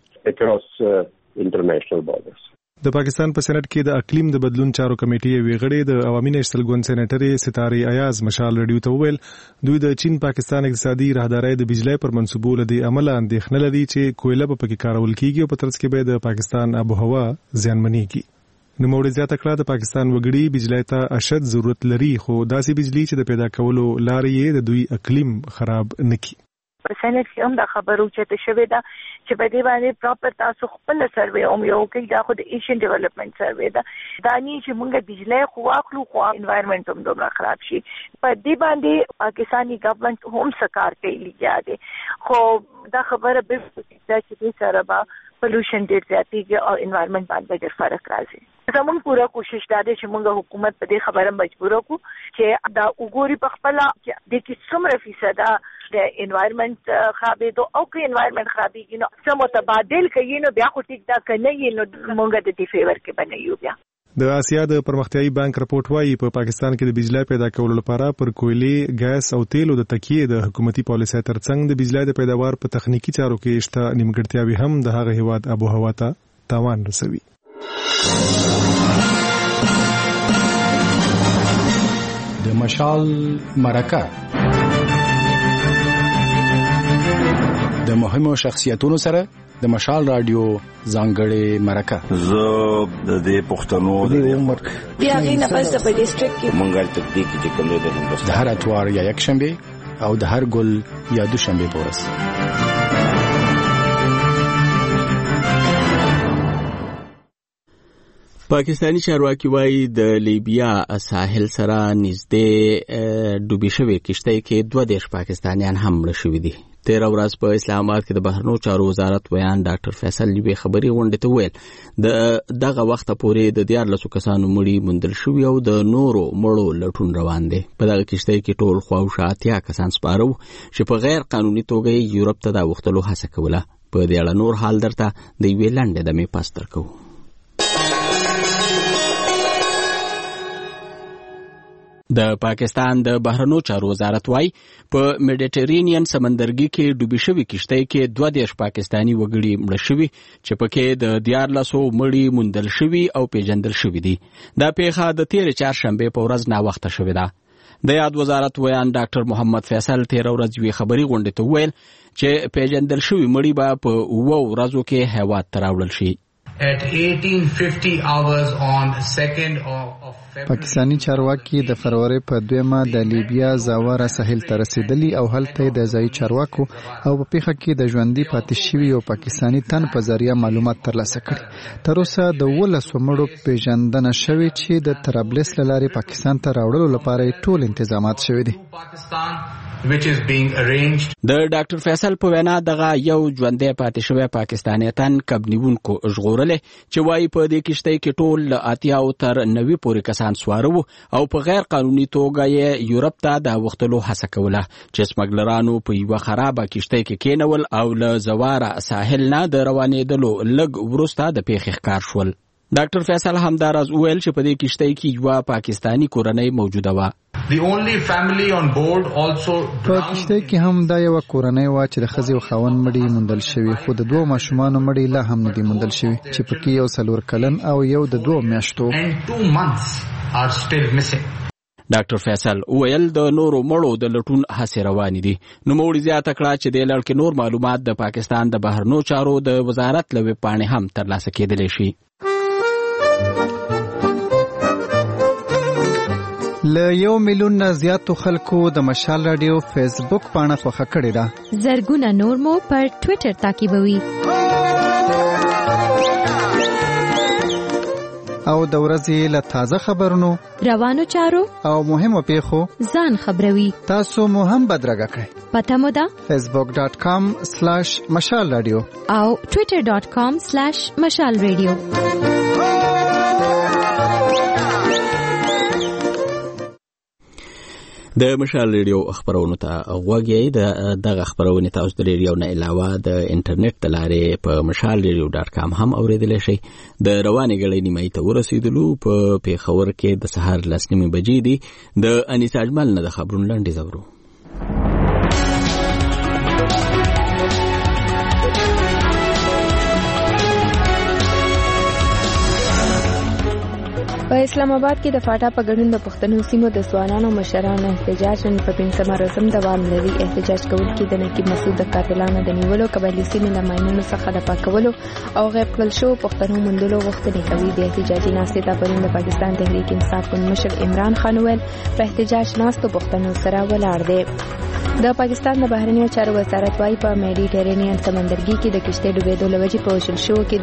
د پاکستان په سېنات کې د اقلیم د بدلون چارو کمیټې یوې غړې د عوامي نېشنل ګوند سېنیټري ستارې ایاز مشال رادیو ته وویل دوی د چین پاکستان اقتصادي راهدارۍ د بجلی پر منصوبو له دې امله اندېښنه لري چې کویله په پکې کارول کیږي او په ترڅ کې به د پاکستان آب و هوا زیانمنېږي. نوموړي زیاته کړه د پاکستان وګړي بجلی ته اشد ضرورت لري خو داسې بجلی چې د پیدا کولو لارې یې د دوی اقلیم خراب نه کړي. په سېنات کې هم دا خبره اوچته شوې ده چې په دې باندې پراپر تاسو خپل سروې هم یو کوي. دا خو د ایشین ډیولپمنٹ سروې ده. دا نه چې موږ بجلی خو واخلو خو انوایرنمنت هم دومره خراب شي. په دې باندې پاکستاني ګورنمنت هم سکار کوي لګیا دي. خو دا خبره به دا چې دې سره به پولوشن ډېر زیاتېږي او انوایرنمنت باندې ډېر فرق راځي. زموږ پوره کوشش دا دی چې موږ حکومت په دې خبره مجبور کړو چې دا وګوري په خپل چې د کې څومره فیصد د انوایرنمنت خرابېدو او که انوایرنمنت خرابېږي نو څه متبادل کوي نو بیا خو ټیک دا کنه یې نو موږ د دې فیور کې بنئیو. بیا د آسیا د پرمختیایي بانک رپورټ وايي په پاکستان کې د بجلی پیدا کولو لپاره پر کویلې، ګاز او تیلو د تکیې د حکومتي پالیسۍ ترڅنګ د بجلی د پیداوار په تخنیکی چارو کې شته نیمګړتیاوې هم د هغه هیواد آب و هوا ته تاوان رسوي. د مشال مرکه د مهمو شخصیتونو سره د مشال رادیو ځانګړې مرکه. زه د دې پښتنو د عمر بیا غي نه پس په ډیسټریکټ کې مونږه تطبیق چې کوم دی د هندوستان د هر اتوار یا یک شنبه او د هر ګل یا دو شنبه پورس. پاکستانی چارواکي وایي د لیبیا ساحل سره نږدې ډوبې شوې کشتۍ کې دوه دېرش پاکستانیان هم مړه شوي دي. تیره ورځ په اسلام آباد کې د بهرنیو چارو وزارت ویان ډاکټر فیصل یوې خبري غونډې ته ویل د دغه وخت پورې د دیارلسو کسانو مړي موندل شوي او د نورو مړو لټون روان دی. په دغه کشتۍ کې ټول خواوشا اتیا کسان سپاره وو چې په غیر قانوني توګه یورپ ته د اوښتلو هڅه کوله. په دې اړه نور حال درته د یوې لنډې دمې پاس درکوو. د پاکستان د بهرنیو چارو وزارت وايي په میډیټرینین سمندرګي کې ډوبې شوې کشتۍ کې دوه دېرش پاکستانی وګړي مړه شوي چې پکې د دیارلسو مړي موندل شوي او پیژندل شوي دي. دا پیښه د تېرې چهارشنبې په ورځ ناوخته شوې ده. د یاد وزارت ویان ډاکټر محمد فیصل تېره ورځ یوې خبري غونډې ته وویل چې پیژندل شوي مړي به په اووه ورځو کې هیواد ته راوړل شي. At eighteen fifty hours on second of پاکستانی چارواکي د فروری په دویمه د لیبیا زاواره ساحل ته رسیدلی او هلته د ځایي چارواکو او په پیښه کې د ژوندۍ پاتې شوي او پاکستانی تن په ذریعہ معلومات ترلاسه کړي. تر اوسه د ولسو مړو پیژندنه شوې چې د طرابلس له لارې پاکستان ته راوړلو لپاره ټول انتظامات شوي دي. which is being arranged. د ډاکټر فیصل په وینا دغه یو ژوندۍ پاتې شوی پاکستانی تن کبنیونکو ژغورل چې وايي په دې کشتۍ کې ټول له اتیاو تر نوي پورې کسان سواره وو او په غیر قانوني توګه یې یورپ ته د وختلو هڅه کوله چې سمګلرانو په یوه خرابه کشتۍ کې کېنول او له زواره ساحل نه د روانېدلو لږ وروسته د پیښې ښکار شول. ډاکټر فیصل همداراز وویل چې په دې کشتۍ کې یوه پاکستانی کورنۍ موجوده وه. The only family on board also په کشتۍ کې هم دا یو کورنۍ و چې د ښځې او خاوند مړي موندل شوي خو د دوه ماشومانو مړي لا هم نه دي موندل شوي چې پکې یو څلور کلن او یو د دوه میاشتو and two months are still missing. ډاکټر فیصل وویل د نورو مړو د لټون هڅې روانې دي. نوموړي زیاته کړه چې دې لړ کې نور معلومات د پاکستان د بهرنیو چارو د وزارت له ویب پاڼې هم ترلاسه کېدلی شي. له یو میلیون نه زیاتو خلکو د مشال رادیو فیسبوک پاڼه خوښه کړې ده. زرګونه نور مو پر ټوئیټر تعقیبوي. او د ورځې له تازه خبرونو روانو چارو او مهمو پیښو ځان خبروي. تاسو مو هم بدرګه کړئ. پته مو ده فیسبوک ډاٹ کام سلیش مشال رادیو او ټویټر ډاٹ کام سلیش مشال رادیو. د مشال ریډیو خبرونو ته غوږی د دغه خبرونه تاسو د ریډیو نه علاوه د انټرنیټ د لارې په مشال ریډیو ډاټ کام هم اوریدلی شئ. د روانې غړې نیمه ته ورسېدلو په پیښور کې د سهار لس نیمې بجې دي. د انیس اجمل نه د خبرونو لاندې زورو. په اسلام آباد کې د فاټا په ګډون د پښتنو سیمو د ځوانانو مشرانو احتجاج نن په پنځمه ورځ دوام لري. احتجاج کوونکي د نقیب مسعود د قاتلانو د نیولو، قبایلي سیمې له ماینونو څخه د پاکولو او غیب کړل شوو پښتنو موندلو غوښتنې کوي. د احتجاجي ناستې ته پرون د پاکستان تحریک انصاف ګوند مشر عمران خان ویل په احتجاج ناستو پښتنو سره ولاړ دی. د پاکستان د بهرنیو چارو وزارت وايي په میډیټرینین سمندرګي کې د کشتۍ ډوبېدو له وجې په وژل شوو کې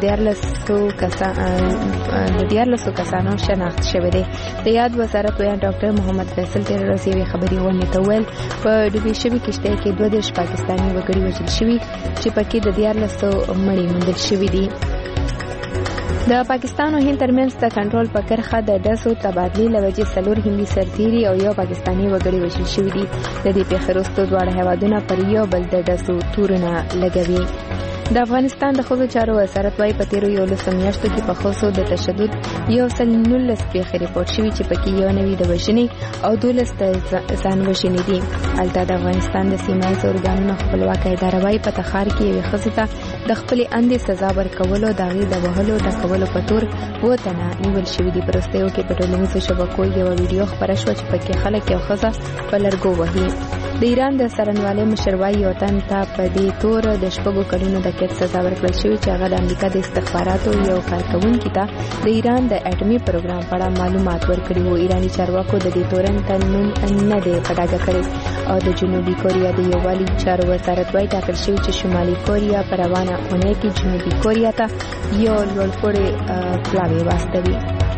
دیارلسو کسانو شناخت شوی دی. د یاد وزارت ویان ډاکټر محمد فیصل تیر ورځ یوې خبري ونې ته ویل په ډوبې شوې کشتۍ کې دوه دېرش پاکستاني وګړي وژل شوي چې پکې د دیارلسو مړي موندل شوي دي. د پاکستان او هند ترمنځ د کنټرول په کرښه د ډزو تبادلې له وجې څلور هندي سرتیري او یو پاکستاني وګړي وژل شوي دي. د دې پیښې وروسته دواړه هیوادونه پر یو بل د ډزو تورونه لګوي. د افغانستان د ښځو چارو وزارت وايي په تیرو یولسو میاشتو کې په ښځو د تشدد یو سل نولس پیښې ریپورټ شوي چې پکې یو نوي د وژنې او دولس د ځان وژنې دي. هلته د افغانستان د سیمه ییزو ارګانونو خپلواکه اداره وايي په تخار کې یوې ښځې ته د خپلې اندې سزا ورکولو، د هغې د وهلو ډکولو په تور اووه تنه نیول شوي دي. په وروستیو کې په ټولنیزو شبکو یوه ویډیو خپره شوه چې پکې خلک یو ښځه په لرګو وهي. د ایران د څارنوالۍ مشر وايي یو تن ته په دې تور د شپږو کلونو د قید سزا ورکړل شوې چې هغه د امریکا د استخباراتو یو کارکوونکي ته د ایران د اټومي پروګرام په اړه معلومات ورکړي وو. ایراني چارواکو د دې تورن ته نوم نه دی په ډاګه کړی او د جنوبي کوریا د یووالي چارو وزارت وايي ټاکل شوي چې شمالي کوریا په روانه اونۍ کې جنوبي کوریا ته یو لوړپوړی پلاوی واستوي.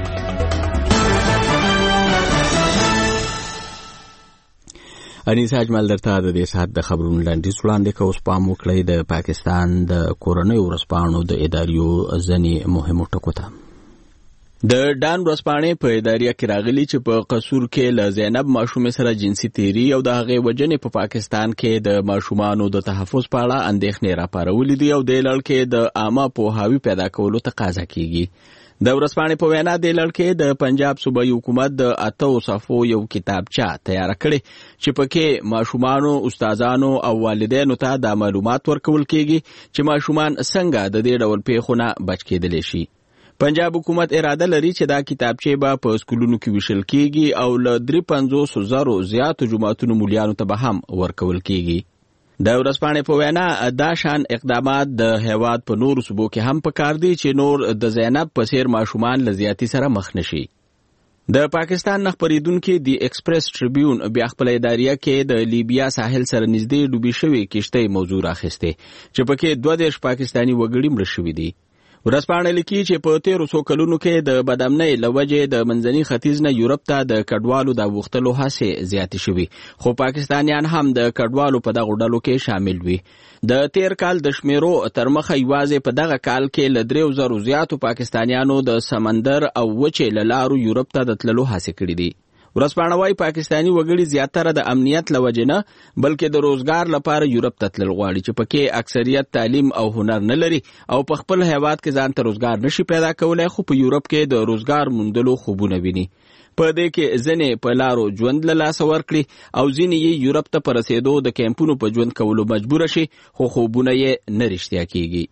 انیس اجمل درته د دې ساعت د خبرونو لاندې وړاندې کوم سپام وکړی د پاکستان د کورنۍ ورسپانو د اداریو ځنې مهمو ټکو ته. د ډان ورسپانې په اداریه کې راغلي چې په قصور کې له زینب ماشومې سره جنسي تیری او د هغې وجنې په پاکستان کې د ماشومانو د تحفظ په اړه اندېښنې راپارولې دي او د لړ کې د عامه پوهاوي پیدا کولو تقاضا کیږي. د ورسپانې په وینا د لړ کې د پنجاب صوبایي حکومت د اتو صفو یو کتابچه تیار کړي چې پکې ماشومانو، استادانو او والدینو ته د معلومات ورکول کیږي چې ماشومان څنګه د دې ډول پیښو نه بچ کېدلی شي. پنجاب حکومت اراده لري چې دا کتابچه به په سکولونو کې ویشل کیږي او له درې پنځوس زرو زیاتو جماعتونو مولیانو ته به هم ورکول کیږي. د ورسپانې په وینا دا شان اقدامات د هیواد په نورو صوبو کې هم پکار دي چې نور د زینب په څیر ماشومان له زیاتي سره مخ نشي. د پاکستان نه خبرېدونکي دی ایکسپریس ټریبیون بیا خپل اداریه کې د لیبیا ساحل سره نږدې ډوبې شوې کشتۍ موضوع راخسته چې پکې دوه دېرش پاکستاني وګړي مړه شوي دي. ورسپانې لیکي چې په تیرو څو کلونو کې د بدامنۍ له وجې د منځني ختیځ نه یورپ ته د کډوالو د غوښتلو هڅې زیاتې شوي، خو پاکستانیان هم د کډوالو په دغو ډلو کې شامل وي. د تیر کال د شمیرو تر مخه یوازې په دغه کال کې له دریو زرو زیاتو پاکستانیانو د سمندر او وچې له لارو یورپ ته د تللو هڅې کړې دي. ورسپانه وايي پاکستاني وګړي زیاتره د امنیت له وجې نه بلکې د روزګار لپاره یورپ ته تلل غواړي چې پکې اکثریت تعلیم او هنر نه لري او په خپل هیواد کې ځان ته روزګار نشي پیدا کولای، خو په یورپ کې د روزګار موندلو خوبونه ویني. په دې کې ځینې په لارو ژوند له لاسه ورکړي او ځینې یې یورپ ته په رسېدو د کیمپونو په ژوند کولو مجبوره شي، خو خوبونه یې نه رښتیا کیږي.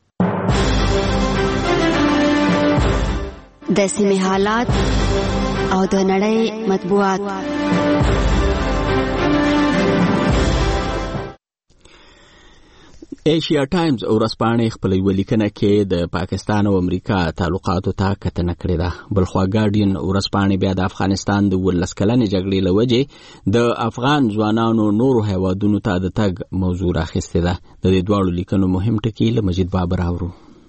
د سیمې حالات او د نړۍ مطبوعات. ایشیا ټایمز ورځپاڼې خپل یوه لیکنه کې د پاکستان او امریکا تعلقاتو ته کتنه کړې ده. بلخوا ګارډین ورځپاڼې بیا د افغانستان د ولس کلنې جګړې له وجې د افغان ځوانانو نورو هیوادونو ته د تګ موضوع راخیستې ده. د دې دواړو لیکنو مهم ټکي له مجید بابر اورو.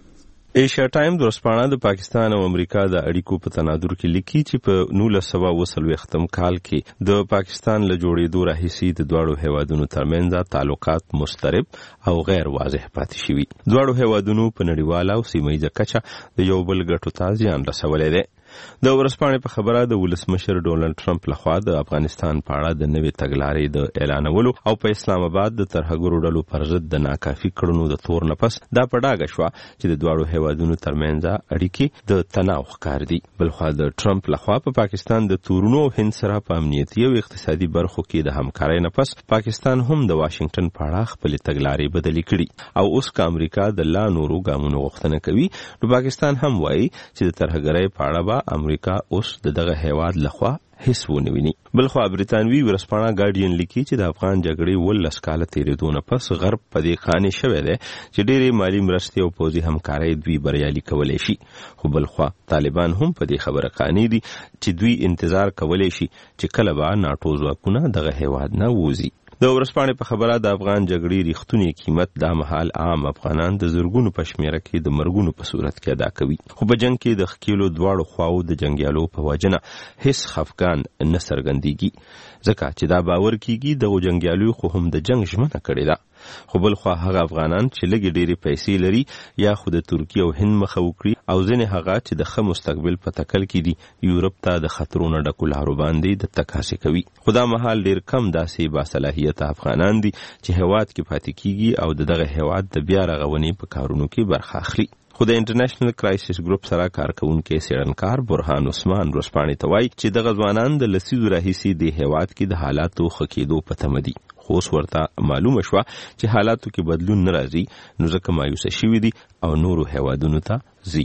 ایشیا ټایم د ورځپاڼه د پاکستان او امریکا د اړیکو په تناظر کې لیکي چې په نولس سوه اوه څلوېښتم کال کې د پاکستان له جوړېدو راهیسې د دواړو هیوادونو ترمنځ تعلقات مضطرب او غیر واضح پاتې شوي. دواړو هیوادونو په نړیواله او سیمه ییزه کچه د یو بل ګټو ته زیان رسولی دی. د ورځپاڼې په خبره د ولسمشر ډونالډ ټرمپ لخوا د افغانستان په اړه د نوې تګلارې د اعلانولو او په اسلام آباد د ترهګرو ډلو پر ضد د ناکافي کړنو د تور نه پس دا په ډاګه شوه چې د دواړو هیوادونو ترمنځ اړیکې د تناو ښکار دي. بلخوا د ټرمپ لخوا په پاکستان د تورونو او هند سره په امنیتي او اقتصادي برخو کې د همکارۍ نه پس پاکستان هم د واشنگټن په اړه خپلې تګلارې بدلې کړي او اوس که امریکا د لا نورو ګامونو غوښتنه کوي نو پاکستان هم وایي چې د ترهګرۍ په اړه به امریکا اوس د دغه هیواد لخوا هیڅ ونه ویني. بلخوا بریتانوي ورځپاڼه ګارډین لیکي چې د افغان جګړې ولس کاله تېرېدو نه پس غرب په دې قانع شوی دی چې ډېرې مالي مرستې او پوځي همکارۍ دوی بریالي کولی شي. خو بلخوا طالبان هم په دې خبره قانع دي چې دوی انتظار کولی شي چې کله به ناټو ځواکونه دغه هیواد نه ووځي. د ورځپاڼې په خبره د افغان جګړې ریښتونی قیمت دا مهال عام افغانان د زرګونو په شمېره کې د مرګونو په صورت کې ادا کوي. خو په جنګ کې د ښکېلو دواړو خواو د جنګیالو په وجنه هیڅ خفګان نه څرګندېږي ځکه چې دا باور کېږي دغو جنګیالو خو هم د جنګ ژمنه کړې ده. خو بلخوا هغه افغانان چې لږې ډېرې پیسې لري یا خو د ترکیې او هند مخه وکړي او ځینې هغه چې د ښه مستقبل په تکل کې دي یورپ ته د خطرونو ډکو لارو باندې د تګ هڅې کوي. خو دا مهال ډېر کم داسې باصلاحیته افغانان دي چې هیواد کې پاتې کېږي او د دغه هیواد د بیا رغونې په کارونو کې برخه اخلي. خو د انټرنیشنل کرایسس ګروپ سره کارکونکي څېړنکار برهان عثمان ورځپاڼې ته وایي چې دغه ځوانان د لسیزو راهیسې د هیواد کې د حالاتو ښه کېدو په تمه دي. خو اوس ورته معلومه شوه چې حالاتو کې بدلون نه راځي نو ځکه مایوسه شوي دي او نورو هیوادونو ته ځي.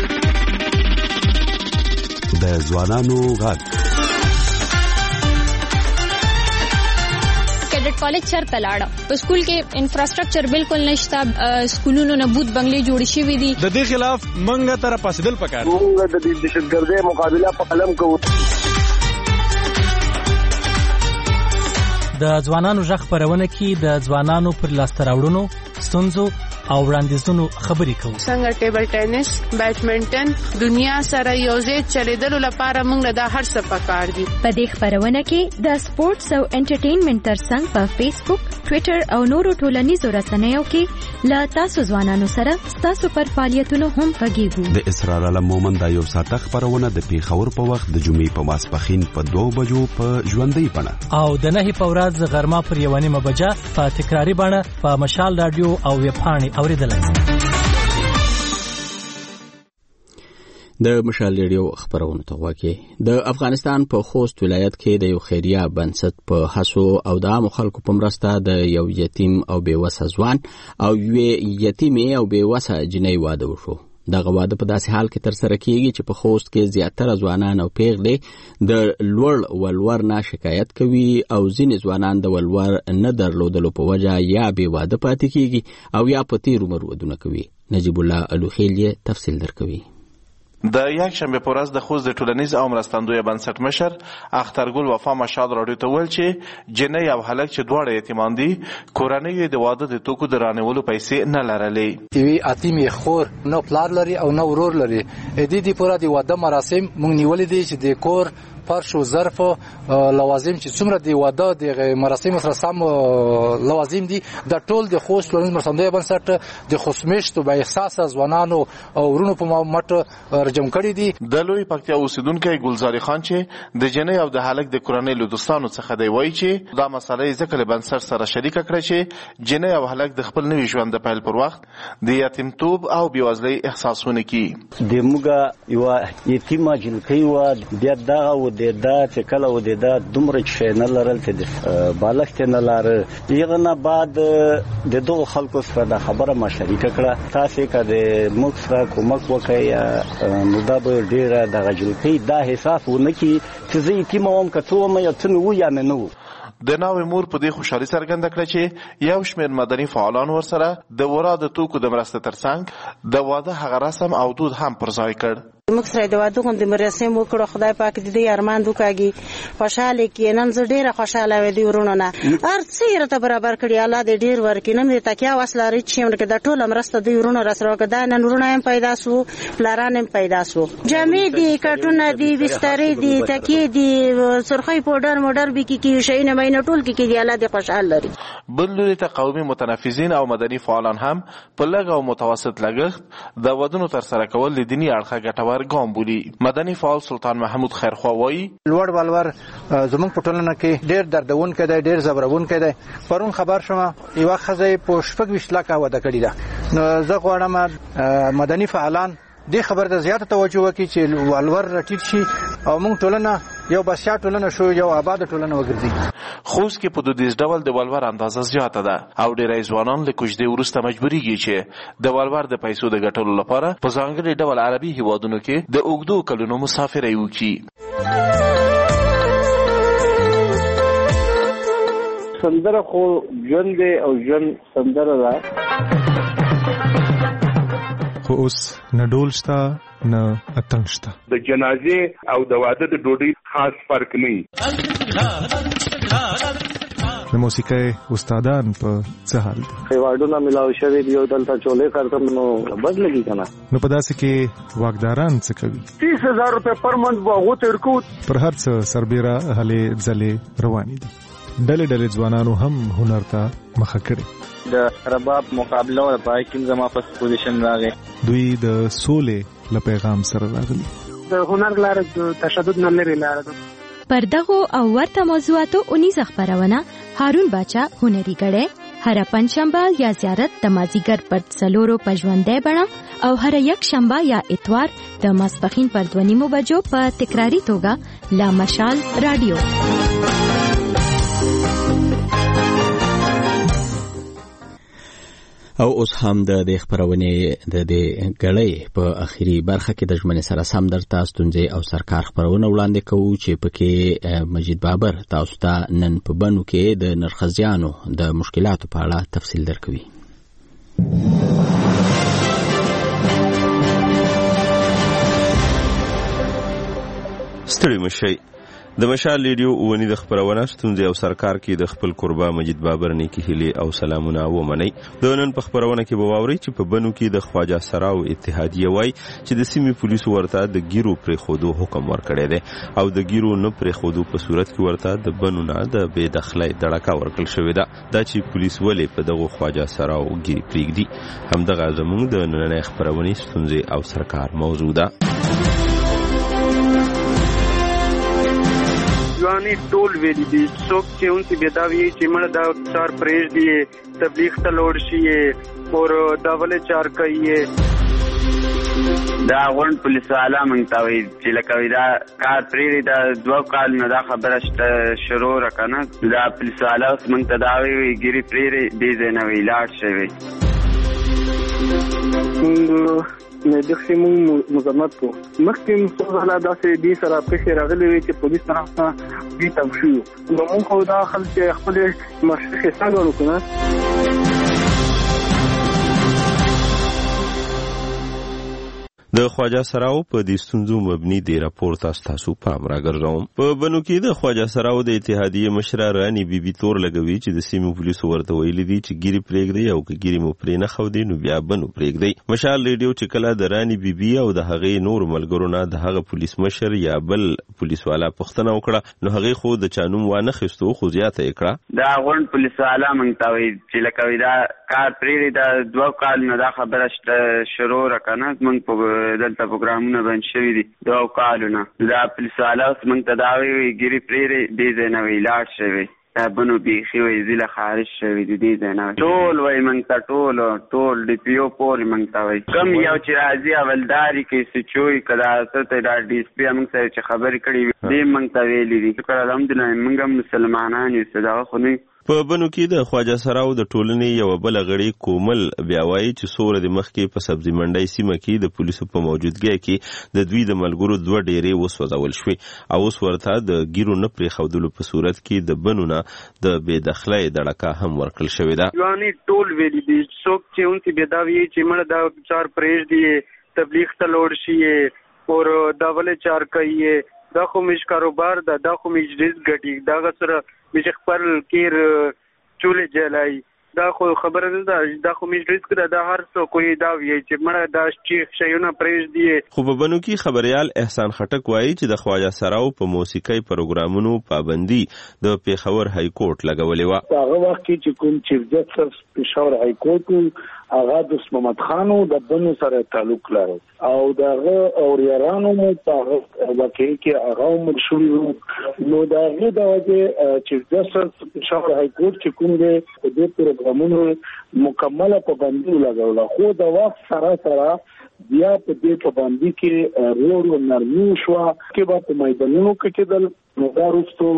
د ځوانانو غږ کیډټ کالج چرته لاړه په سکول کې انفراستراکچر بالکل نشته سکولونو نه بوت بنگلې جوړ شوي دي. د دې خلاف منګه تر پاسدل پکار موږ د دهشتګردۍ مقابله په قلم کوو. د ځوانانو غږ خپرونه کې د ځوانانو پر لاسته راوړنو ستونزو او وړاندیزونو خبرې کوو. څنګه ټیبل ټینس بیډمنټن دنیا سره یوځای چلیدلو لپاره موږ د هر څه پکار دي. په دې خبرونه کې د سپورتس او انټرټینمنټ ترڅنګ په فیسبوک ټویټر او نورو ټولنیزو رسنیو کې له تاسو ځوانانو سره تاسو پر فعالیتونو هم غږیږو. د اسرار علم مومند یو ساعته خبرونه د پیښور په وخت د جمعې په ماسپښین په دوه بجو په ژوندۍ بڼه او د نهي په ورځ غرمه پر یوه نیمه بجه په تکراري بڼه په مشال رادیو او ویبپاڼې اوریدلای شئ. د مشال ریډیو خبرونه ته واکې د افغانستان په خوست ولایت کې د یو خیریه بنسټ په هڅو او د عامو خلکو په مرسته د یو یتیم او بیوسه ځوان او یوې یتیمې او بیوسه جنۍ واده وشو. دغه واده په داسې حال کې ترسره کیږي چې په خوست کې زیاتره ځوانان او پیغلې د لوړ ولور نه شکایت کوي او ځینې ځوانان د ولور نه درلودلو په وجه یا بې واده پاتې کیږي او یا په تیر عمر ودونه کوي. نجیب الله الوخیل یې تفصیل درکوي. د یک شنبه په ورځ د خوست د ټولنیز او مرستندوی بنسټ مشر اخترګل وفا مشال راډیو ته ویل چې جنۍ او هلک چې دواړه یتیمان دي کورنۍ د واده د توکو د رانیولو پیسې نه لرلې. یوې اتیمې خور نه پلار لري او نه ورور لري. د دې پوره د واده مراسم موږ نیولې دي چې د کور فرش او ظرف لوازم چې څومره دی واده د مراسم سره سم لوازم دي د ټول د خوست ټولنیز مرستندوی بنسټ د خوشمشت او با احساس ځوانانو او ورونو په مټ جمع کړی دي. د لوی پکتیا اوسیدونکو ګلزاري خان چې د جنۍ او د هلک د کورنۍ له دوستانو څخه دی وایي چې دا مسله یې ځکه له بنسټ سره شریک کړه چې جنۍ او هلک د خپل نوي ژوند د پیل پر وخت د یتیمتوب او بیوزلۍ احساسونه کوي. د موږ یو یتیمه جنکۍ وه بیا دغه و د دا چې کله و د دا دومره چې نه لرل چې د بالښت نه لاره هغه نه بعد د دغو خلکو سره دا خبره ما شریکه کړه تاسې که د موږ سره کومک وکړئ نو دا به ډېره دغه جلکۍ دا حساس ونه کړي چې زه یتیمه وم که څه وم یا څه مې و یا مې نه و. د ناوې مور په دې خوشحالي څرګنده کړه چې یو شمېر مدني فعالان ورسره د ورا د توکو د مرستې ترڅنګ د واده هغه رسم او دود هم پر ځای کړ. موږ سره د واده غونډې مراسم وکړو. خدای پاک دې ارمان وکړي خوشاله کې. نن زه ډیره خوشاله وې دی ورونو نه هر څه راته برابر کړی الله دې ډیر ورکړي. نن دې تکیا وسله لري چې موږ د ټوله مرسته دی ورونو را سره وکړه. نن ورونو هم پیدا سو پلاران هم پیدا سو. جامې دي کټونه دي بسترې دي تکیې دي سرخی پودر موډر به کې کې شي نه مینه ټول کې کې دی الله دې خوشاله لري. بل لوري ته قومي متنفذین او مدني فعالان هم په لږ او متوسط لګښت د ودونو تر سره کول د دیني اړخه ګټور ګام بولي. مدني فعال سلطان محمود خیرخوا وایي لوړ ولور زموږ په ټولنه کې ډېر دردونکی دی، ډېر زبرونکی دی. پرون خبر شوم یوه ښځه په شپږ ویشت لکه واده کړې ده. نو زه غواړم مدني فعالان دې خبر ته زیاته توجه وکړي چې ولور راټیټ شي او موږ ټولنه یو بسیا ټولنه شو، یو آباد ټولنه وګرځي. خوست کې په دودیز ډول د ولور اندازه زیاته ده او ډېری ځوانان له کوژدې وروسته مجبوریږي چې د ولور د پیسو د ګټلو لپاره په ځانګړي ډول عربي هیوادونو کې د اوږدو کلونو مسافرۍ وکړي. سندره خو ژوند دی او ژوند سندره ده. خو اوس نه ډول شته نه اتڼ شته. د جنازې او د واده د ډوډۍ خاص فرق نه وي. د موسیقۍ استادان په څه حال دي؟ ایوارډونه ملاو شوي دي او دلته چولې کارتم نو بد لګي کنه. نو په داسې کې واکداران څه کوي؟ تیس هزار روپے پر منت باغو ترکو پر هر څه سربېره هلې ځلې روانې دي. ډلې ډلې ځوانانو هم هنر ته مخه کړې. د رباب مقابله او پای کې زما په پوزیشن راغی. دوی د سولې له پیغام سره راغلي. د هنر لاره د تشدد نه لري لاره ده. پر دغه او ورته موضوعاتو اونیزه خبرونه هارون باچا هنري غړې هر پنځشنبه یا زیارت د مازیګر پر څلورو پژوندې بڼه او هر یک شنبه یا اتوار د ماسپخین پر دوه نیمو بجو په تکراری توګه لا مشال رادیو. او اوس هم د دې خبرونې د دې غړې په اخیری برخه کې د ژمنې سره سم درته ستونزې او سرکار خبرونه وړاندې کوو چې پکې مجید بابر تاسو ته نن په بنو کې د نرخزیانو د مشکلاتو په اړه تفصیل درکوي. ستړي مشي د مشال ریډیو ونی د خبرونه ستونزې او سرکار کې د خپل قربا مجید بابر نیکی هلي او سلامونه ومني. د نن په خبرونه کې به واوري چې په بنو کې د خواجه سراو اتحادیه وای چې د سیمې پولیسو ورته د ګیرو پرې خودو حکم ورکړی دی او د ګیرو نه پرې خودو په صورت کې ورته د بنو نه د بے دخلۍ دړکا ورکړل شوې ده. دا چې پولیس ولې په دغه خواجه سراو ګیري پرېږدي همدغه زموږ د نننۍ خبرونې ستونزې او سرکار موضوع ده. ځواني ټول ویلي دي څوک چې اونسي بيداوي چې مړ دا چار پرېږ دي تبلیغ ته لوړ شي او دا ولې چار کوي دا غون پولیس والا منتاوي چې لکه دا کار پرېږدي دا دوه کال نه دا خبره شروع راکنه دا پولیس والا اوس موږ ته دا وایي ګیري پرېږدي دې ځای نه وي لاړ شوی نه دغه مو مزمت کو مخکې مصالحه داسې دي سره په راغلي وي چې پولیس طرف ته دي تمشي نو موږ خو دا خلک خپل مشرخ حساب وکړو. د خواجه سراو په دې ستونزو مبني دی راپور تاسو پام راګرځوم. په بنو کې د خواجه سراو د اتحادیه مشر رانی بیبي تور لګوي چې د سیمې پولیسو ورته ویلي دي چې ګيري پرېږدي او که ګيري مو پرې نه خو دي نو بیا بنو پرېږدي. مشال ریډیو چې کله د رانی بیبي او د هغې نور ملګرو نه د هغه پولیس مشر یا بل پولیس والا پوښتنه وکړه نو هغې خو د چانوم وانه خستو خو زیاته یې کړه. دا غون پولیس والا موږ ته وایي چې لکه دا کار پرېږدي دا دوه کال نه دا خبره شروع راکنه موږ په دلته پروګرامونه بند شوي دي دوه کالونه دا پولیس والا اوس موږ ته دا وایي ګیري پرېږدي دې ځای نه وایي لاړ شوی دا بنو بیخي وایي ځي له خارج شوي دي دې ځای نه وایي ټول وایي موږ ته ټول ټول ډي پي او پورې موږ ته وایي کوم یو چې راځي اولداري کوي سچوي که دا څه ته دا ډي اس پي موږ سره چې خبرې کړې وي دې موږ ته ویلي دي شکر الحمدلله موږ هم مسلمانان یو څه دغه خو نه. په بنو کې د خواجه سراو د ټولنې یو بل غړي کومل بیا وایي چې سوره د مخکې په سبزی منډي سیمه کې د پولیسو په موجودګۍ کې د دوی د ملګرو دوه ډېرې وسوځول شوې او اوس ورته د ګیرو نه پرې خودلو په صورت کې د بنو نه د بې دخلۍ دړکا هم ورکړل شوې ده. ځواني ټول ویلي دي څوک چې اونسي بيداوي چې مړ دا چار پرېږدي تبلیغ ته لوړ شي اور دا ولې چار کوي دا خو مش کاروبار دا دا خو مش ریس ګټي دا غسر مش خپل کیر چولې جلای دا خو خبره نه ده دا خو مش ریس کړه دا هر څو کوی دا وی چې مړه دا چې شیونه پریز دی. خو په بنو کې خبريال احسان خټک وایي چې د خواجه سراو په موسیقي پروګرامونو پابندي د پیښور های کورټ لګولې و. هغه وخت چې کوم چیف جسټس پیښور های کورټ هغه د محمد خانو د بنو سره تعلق لري او دغه اوریارانو مو په واقعي کې هغه مرشد نو دغه د وجه چیف جسټس پیښور های کورټ چې کوم دی د دې پروګرامونو مکمله پابندي لګول خو د وخت سره سره بیا په دې پابندي کې ورو نرمي شو کې په میدانونو کې کېدل نو دا وروسته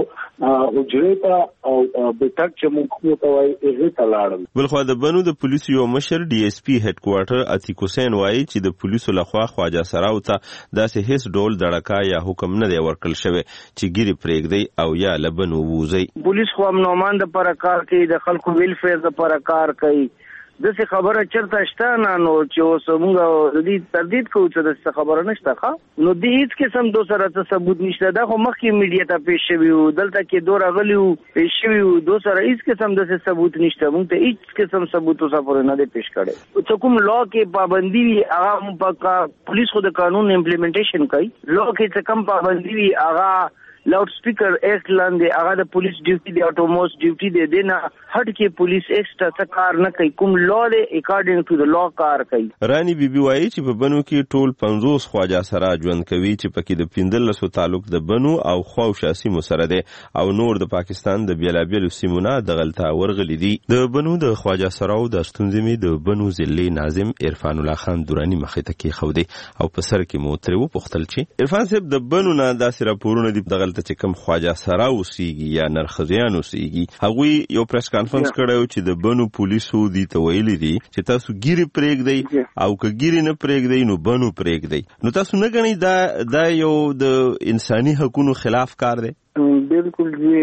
حجرې ته او بیٹک چې موږ کوتوي هغه ته لاړل. بلخو د بنو د پولیسو یو مشر ډي اس پی هډ کوارټر عتیق حسین وایي چې د پولیسو لخوا خواجه سراو ته داسې هیڅ ډول دړکا یا حکم نه دی ورکړل شوی چې ګيري پرېږدي او یا لبنو ووزي. پولیس خو امنومان د پر کار کوي د خلکو ویلفیر د پر کار کوي دغه خبره چرته شته نه نو چې اوس موږ د دې تردید کوو چې د خبره نشته ښه نو د هیڅ قسم دو سره څه ثبوت نشته دا خو مخکې میډیا ته پیښ شوی وو دلته کې دوه راغلیو پیښ شوی وو دو سره هیڅ قسم د ثبوت نشته موږ ته هیڅ قسم ثبوت اوسه پورې نه دی پیښ کړی چې کوم لا کې پابندي وي هغه په پولیس خو د قانون امپلیمنټیشن کوي لا کې څه کم پابندي وي هغه لاؤډ سپیکر ایکټ لاندې هغه د پولیس ډیوټي دی اټوموس ډیوټي دی دنه هټ کې پولیس ایکسټرا څه کار نه کوي کوم لا دی اکارډینګ ټو د لا کار کوي. رانی بیبي وایي چې په بنو کې ټول پنځوس خواجه سره ژوند کوي چې پکې د پندلسو تعلق د بنو او خواوشا سیمو سره دی او نور د پاکستان د بیلابیلو سیمونه دغلته ورغلي دي. د بنو د خواجه سراو د ستونزې د بنو ضلع ناظم عرفان الله خان دورانی مخې ته کې خو دی او په سر کې مو ترې وپوښتل چې عرفان صاحب د بنو نه داسې راپورونه دي دغلته چې کوم خواجه سراو سیږي یا نرخزیانو سیږي هغه یو پریس کانفرنس کړو چې د بنو پولیسو دي ته ویلي دي چې تاسو ګيري پرېږدئ او که ګيري نه پرېږدئ نو بنو پرېږدئ نو تاسو نه غنئ دا دا یو د انساني حقوقو خلاف کار دی. بالکل جی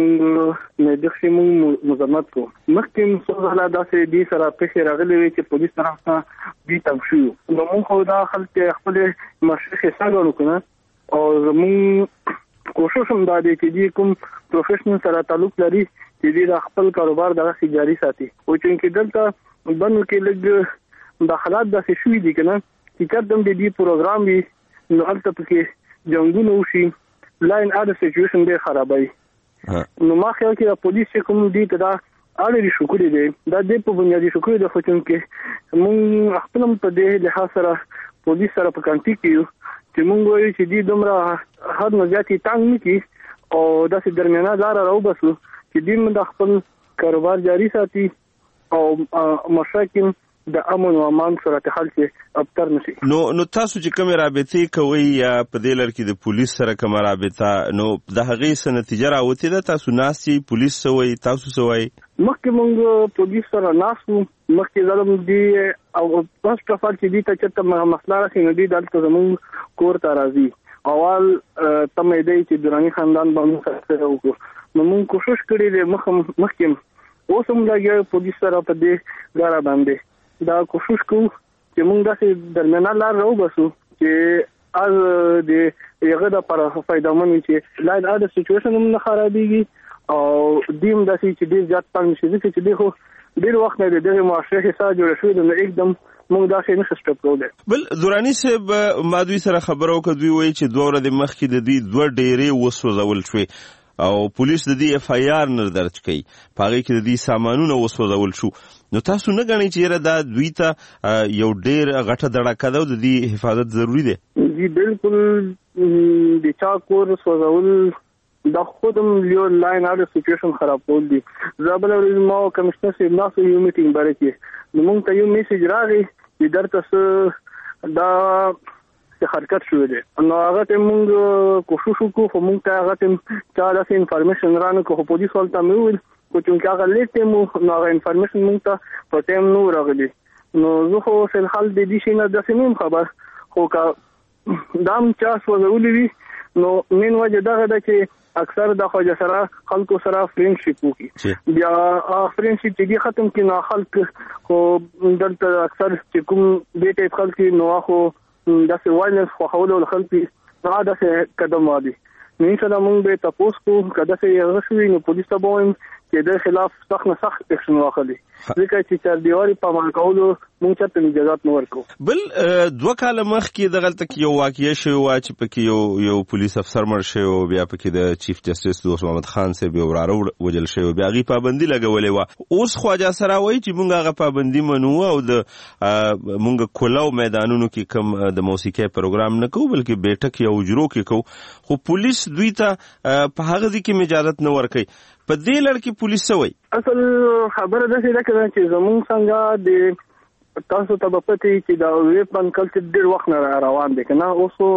مونږ نه دغه مونږ مزمت کو مخکې څو داسې دي سره په راغلي وي چې پولیس طرف ته دي تم شو نو مونږ خو دا خلک خپل مشرخ څنګه وکړو او مونږ کوشش هم دا دی چې کوم پروفیشنل سره تعلق لري چې د خپل کاروبار دغه جاری ساتي او چې دلته بنو کې لږ د حالات داسې شوي دي کنه چې کډم د دې پروګرام وي نو هلته پکې جنگونه وشي لاین اډ سچويشن ډېر خرابوي نو ما خیال کې د پولیس کوم دي ته دا اړ شکر دي دا د په بنیادی شکر د خوچون کې مونږ خپل په دې لحاظ سره پولیس سره په کانټیکټ یو چې مونږ وایو چې دې دومره هر نه زیاتې تنګ نه کی او داسې درمیانه لار راوبسو چې دې د خپل کاروبار جاری ساتي او مشاکل د امن او امان سره حل کې ابتر نشي. نو نو تاسو چې کوم رابطې کوي یا په دې لړ کې د پولیس سره کوم رابطه نو د هغه څه نتیجه راوتی ده تاسو ناسي پولیس سوي تاسو سوي مخکې مونږ پولیس سره ناسو مخکې ظلم دي او بس په فال چې دي ته چې مسله راځي نو دي دلته زموږ کور ته راځي اول تمه دی چې دراني خاندان باندې سره وکړو نو مونږ کوشش کړی دی مخ مخکې اوس هم لګي پولیس سره په دې غاړه باندې دا کوشش کوو چې موږ داسې درمیانه لار راوباسو چې از د هغه د پر فایدهمن چې لاین اډ سچويشن هم نه خرابېږي او دیم داسې چې ډېر زیات پام شي چې دې خو ډېر وخت نه د دغه معاشره حساب جوړ شوی نو एकदम موږ دا شي نه سټاپ کوو. بل دورانی صاحب مادوی سره خبرو کړي وي چې دوه ورځې مخکې د دې دوه ډېرې وسوځول شوې او پولیس د دې اف آی آر نه درج کړي پاره کې د دې سامانونه وسوځول شو نو تاسو نه غنئ چې را دا دوی ته یو ډېر غټه دړه کده د دې حفاظت ضروری دی. جی بالکل د چا کور سوځول د خودم یو لاین اډ سچويشن خراب کول دي زابل ما کمشنر سي ناسو یو میټینګ باندې کې نو موږ ته یو میسج راغی چې درته دا حرکت شوې ده نو هغه ته موږ کوشش وکړو خو موږ ته هغه ته چا داسې انفارمیشن رانه کوو پولیس ولته مې ویل خو چې هغه لیټ مو نو هغه انفارمیشن موږ ته په ټایم نو راغلی نو زه خو فل حال د دې شي نه داسې نیم خبر خو کا دام چا سوځولې وي نو مين وجه دغه ده چې اکثر د خواجه سره خلکو سره فرندشپ وکي بیا فرندشپ چې ختم کینه خلک خو دلته اکثر چې کوم دې ټیپ خلک نو خو داسې وایلنس خوښولو خلک دا داسې قدم وادي نو ان شاء الله موږ به تاسو کو کله چې غشوي نو پولیس ته وایم چې د خلاف سخت نه سخت اکشن واخلي ځکه چې تر دیواري په مان کولو موږ ته اجازه نه ورکو. بل دوه کاله مخکې دغه تک یو واقعي شو چې پکې یو یو پولیس افسر مړ شو او بیا پکې د چیف جسټس دوست محمد خان سره به وراره وجل شو بیا غي پابندي لګولې و. اوس خواجه سره وایي چې موږ هغه پابندي منو او د موږ کولاو میدانونو کې کوم د موسیقي پروګرام نه کوو بلکې بیٹک یا اجرو کې کوو خو پولیس دوی ته په هغه ځکه اجازه نه ورکوي. په دې لړ کې پولیس سوي اصل خبره ده چې زموږ څنګه د تاسو ته په پتی چې دا ویپن کلچر ډیر وخت نه روان دي کنه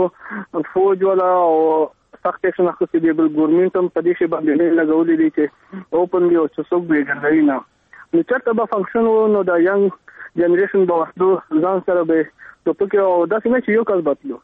اوس فوج ولا او سخت اکشن اخیستي دی بل ګورنمنت هم په دې شی باندې لګولې دي چې اوپن دی او څوک به ګرځوي نه نو چرته به فنکشن نو دا ینګ جنریشن به وختو ځان سره به نو پکې او دا څنګه چې یو کس بتلو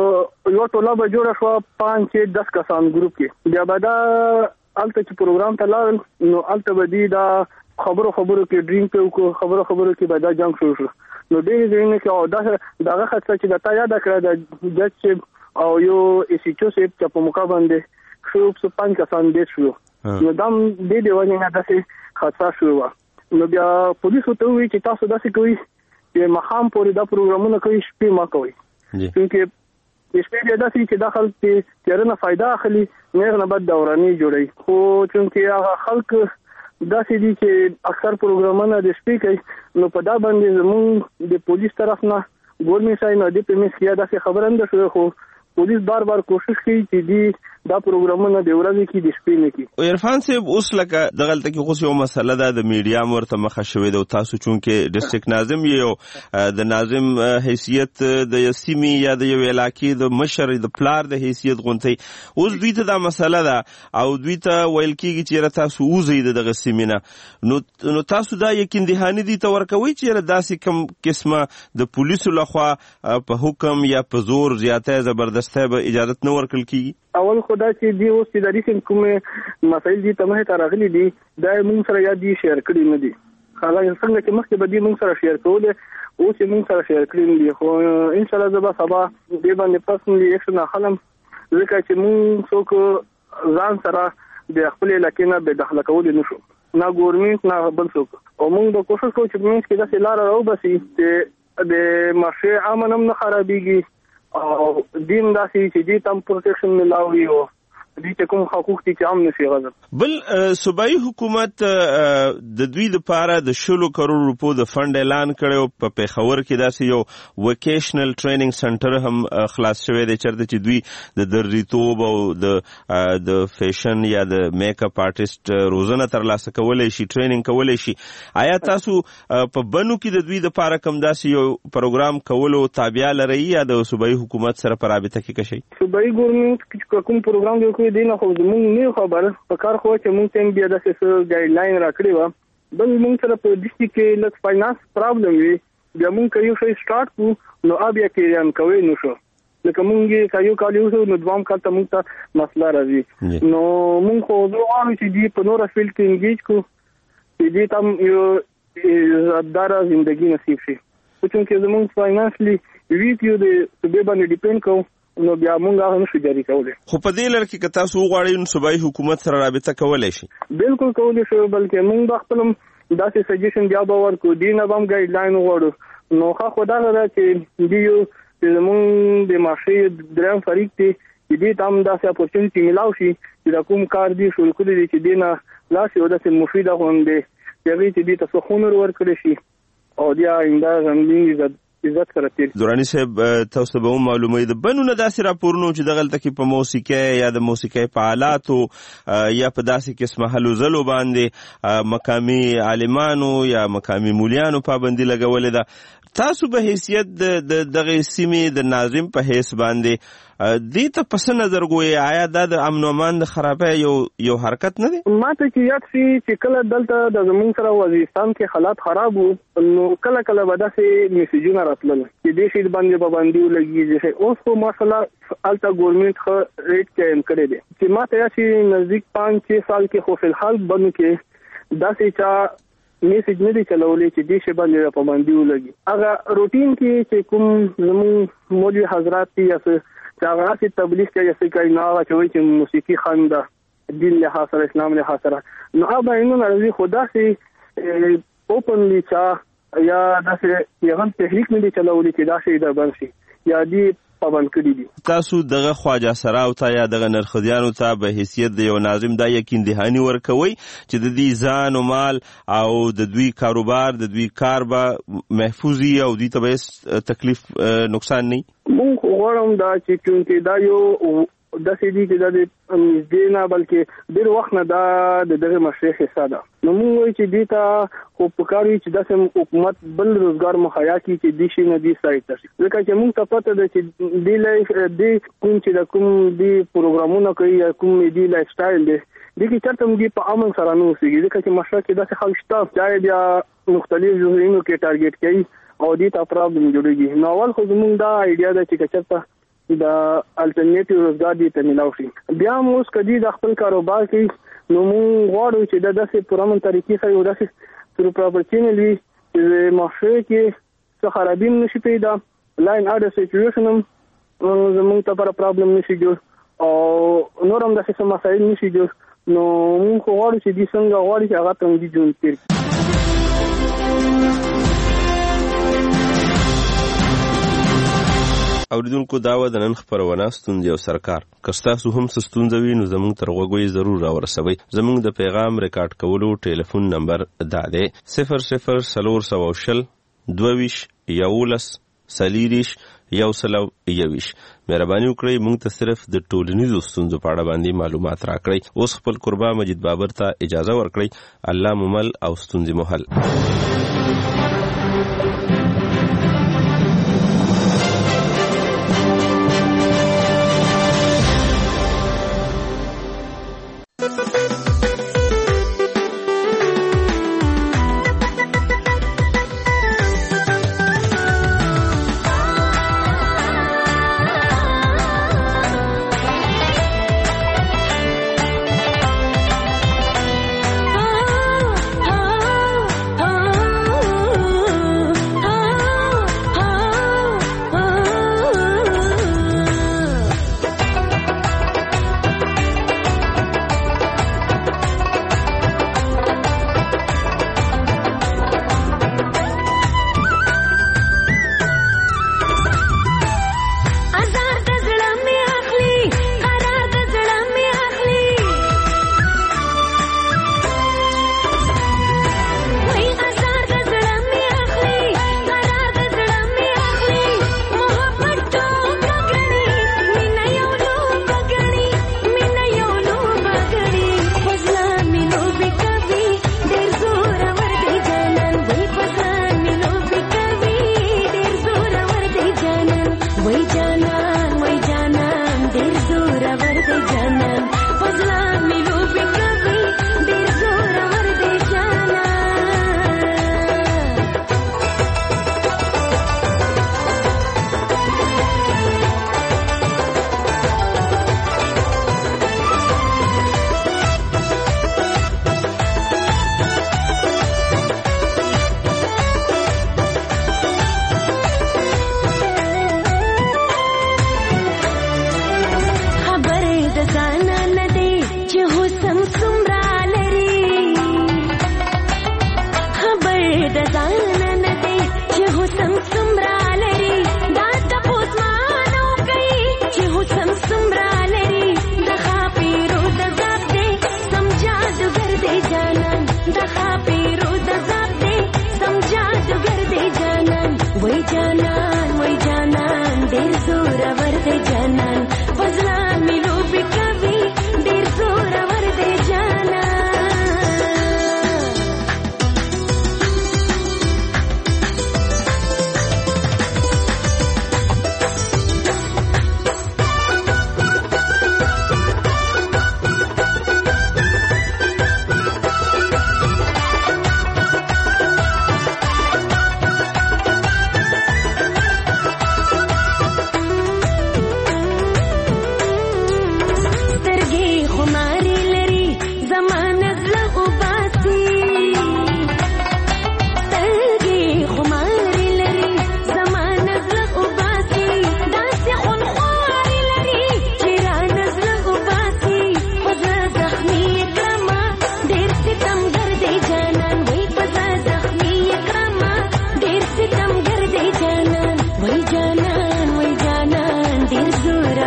په یو ټوله به جوړه شو پانچ دس کسان ګروپ کې بیا به دا الته چې پروګرام ته لاړ نو الته بدی دا خبرو خبرو کې ډرینګ په کو خبرو خبرو کې به دا جنگ شروع شو نو دې ځینې کې او دا دغه خاصه چې دا یاد کړه د جج او یو ایسیچو سیب چې په موقع باندې شو په پنځه کسان دې شو نو دام دې دی ونه نه داسې خاصه شو نو بیا پولیس ته وی چې تاسو داسې کوي چې مخام پورې دا پروګرامونه کوي شپې ما کوي چې د شپې د داسې چې داخل کې تیرنه فائدہ اخلي نه نه بد دوراني جوړي خو چې هغه خلک داسې دي چې اکثر پروګرامونه د شپې کوي نو په دا باندې زموږ د پولیس طرف نه ګورنمنت سای نه د پېمس کیا داسې خبره نه شوه خو پولیس بار بار کوشش کوي چې دی دا پروګرامونه د ورځې کې د شپې نه کوي. عرفان صاحب اوس لکه دغه تل کې خو یو مسله ده د میډیا مرته مخه شوې ده او تاسو چونکې ډیسټریکټ ناظم یو د ناظم حیثیت د یسیمی یا د یو علاقې د مشر د پلار د حیثیت غونټي اوس دوی ته دا مسله ده او دوی ته ویل کېږي چې تاسو وزید دغه سیمینه نو نو تاسو دا یقین دهانی دي ته ورکوي چې داسې کوم قسمه د پولیسو لخوا په حکم یا په زور زیاته زبردست به اجازه نه ورکړل کیږي. اول خدای چې دی اوس د ریسن کومه مسایل دي تمه ته راغلي دي دا موږ سره یاد دي شیر کړی نه دي خلک څنګه چې مخکې به دي موږ سره شیر کول او چې موږ سره شیر کړی نه دي خو ان شاء الله زبا سبا دې باندې پرسنلی اکشن اخلم ځکه چې موږ څوک ځان سره د خپل علاقې نه به داخله کول نه شو نه ګورنمنت نه بل څوک او موږ به کوشش کوو چې موږ کې داسې لار راو بسي چې د ماشه امن هم نه خرابيږي او دین داسې چې دې تم پروټیکشن ملاوي او دې چې کوم حقوق دي چې عام نشي غوښتل. بل صوبایي حکومت د دوی لپاره د شلو کروڑ روپو د فند اعلان کړو په پیښور کې داسې یو وکیشنل ټریننګ سنټر هم خلاص شوی دی چرته چې دوی د دریتوب او د د فیشن یا د میک اپ آرټیست روزنه ترلاسه کولای شي ټریننګ کولای شي. آیا تاسو په بنو کې د دوی لپاره کوم داسې یو پروګرام کولو تابع لري یا د صوبایي حکومت سره په رابطه کې کشي؟ صوبایي ګورنمنت کوم پروګرام جوړ کړی دی نه خو موږ نه خبر په کار خو چې موږ ته بیا د څه ګایډ لاین راکړی و بل موږ سره په ډیسټریکټ کې لږ فاینانس پرابلم وي بیا موږ کوي چې سٹارټ کو نو بیا کې ان کوي نو شو لکه موږ کایو کالیو نو دوام کال ته موږ ته مسله راځي نو موږ خو دوه چې دی په نور فیلډ کې انګیج کو چې دې تم یو عزتدار ژوندۍ نصیب شي چې زموږ فاینانشلی ویک یو د سبب باندې ډیپند کوو نو بیا مونږ هغه نشو جاری کولای. خو په دې لړ کې که تاسو وغواړئ نو صوبایي حکومت سره رابطه کولای شي؟ بالکل کولای شو بلکې مونږ خپل داسې سجیشن بیا به ورکو دي نه هم ګایډ لاین وغواړو نو خو خدای غواړي چې دیو چې مونږ د ماشه دریم فریق ته دې تام داسې اپورچونټی ملاو شي چې کوم کار دی شروع کړی دی چې دینه لاس یو داسې مفیده غونډه چې دې تاسو خونر ورکړي شي او بیا انده زموږ عزت سره تیر. دورانی صاحب تاسو به معلومه ده بنونه داسې راپورونه چې دغه تل کې په موسیقي یا د موسیقي په آلاتو یا په داسې قسمه حلو زلو باندې مقامی عالمانو یا مقامی مولیانو پابندي لګولې ده تاسو به حیثیت د دغه سیمې د ناظم په حیث باندې دې ته پس نظر ګوي آیا د امن او امان د خرابې یو یو حرکت نه دی؟ ماته چې یاد شي چې کله دلته د زمون سره وزیرستان کې حالات خراب وو نو کله کله به داسې میسیجونه راتلل چې دې شي باندې پابندي ولګي اوس خو ماشاءالله الته ګورنمنت خو ریټ کې کړی دی چې ماته یاد شي نزدیک پانچ چھ سال کې خو فلحال بنو کې داسې چا میسج نه دی چلولې چې دې شی باندې پابندي ولګي. هغه روټین کې چې کوم زموږ مولوي حضرات دي یا چې هغه چې تبلیغ کوي یا څه کوي نو هغه چې وایي چې موسیقي خنده دین له حاصل اسلام له حاصل نو هغه اینو نه خدا سي اوپنلی چا یا داسې یو هم تحریک نه دی چلولې چې دا شی د بنسي یا دی پابند کړی دي. تاسو دغه خواجه سراو ته یا دغه نرخديانو ته به حیثیت د یو ناظم دا یقین دهانی ورکوي چې د دې ځان او مال او د دوی کاروبار د دوی کار به محفوظي او دوی ته به تکلیف نقصان نه. مونږ غواړم دا چې چونکه دا یو د سیدی کې د نږدې نه بلکې ډېر وخت نه دا د دغه مشرق حصہ ده. نو موږ وایو چې دیتا خو پکاري چې داسې حکومت بل روزګار مخیا کی چې د شي نه دی سایت ځکه چې موږ ته پته ده چې دی لایف دی کوم چې د کوم دی پروګرامونه کوي یا کوم دی لایف سټایل دی دغه چرته موږ په امن سره نو سیږي ځکه چې مشرق کې داسې خلک شته چې بیا مختلف ځایونو کې ټارګټ کوي او دې ته پرابلم جوړیږي. نو اول خو موږ دا ایډیا ده چې چرته دا الټرنیټیو روزګار دي ته ملاوي شي. بیا موږ کدي د خپل کاروبار کې نو موږ غواړو چې د داسې پرامن طریقې سره یو داسې تر پراپرچینلی چې مخه کې څه خرابې نشي پیدا لاین اډر سچويشن زموږ ته پر پرابلم نشي جوړ او نور هم داسې مسایل نشي جوړ نو موږ غواړو چې د څنګه غواړي چې هغه څنګه جوړ کړي. اوریدونکو دا و د نن خبرونه ستونزې او سرکار که ستاسو هم څه ستونزه وي نو زموږ تر غوږو ضرور راورسوئ. زموږ د پیغام ریکارډ کولو ټلیفون نمبر دا دی صفر صفر څلور سوه شل دوه ویشت یولس څلېرویشت یو سل او یوویشت. مهرباني وکړئ موږ ته صرف د ټولنیزو ستونزو په اړه باندې معلومات راکړئ. اوس خپل قربا مجید بابر ته اجازه ورکړئ. الله مو مل او ستونزې مو حل.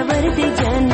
زورور دی جنت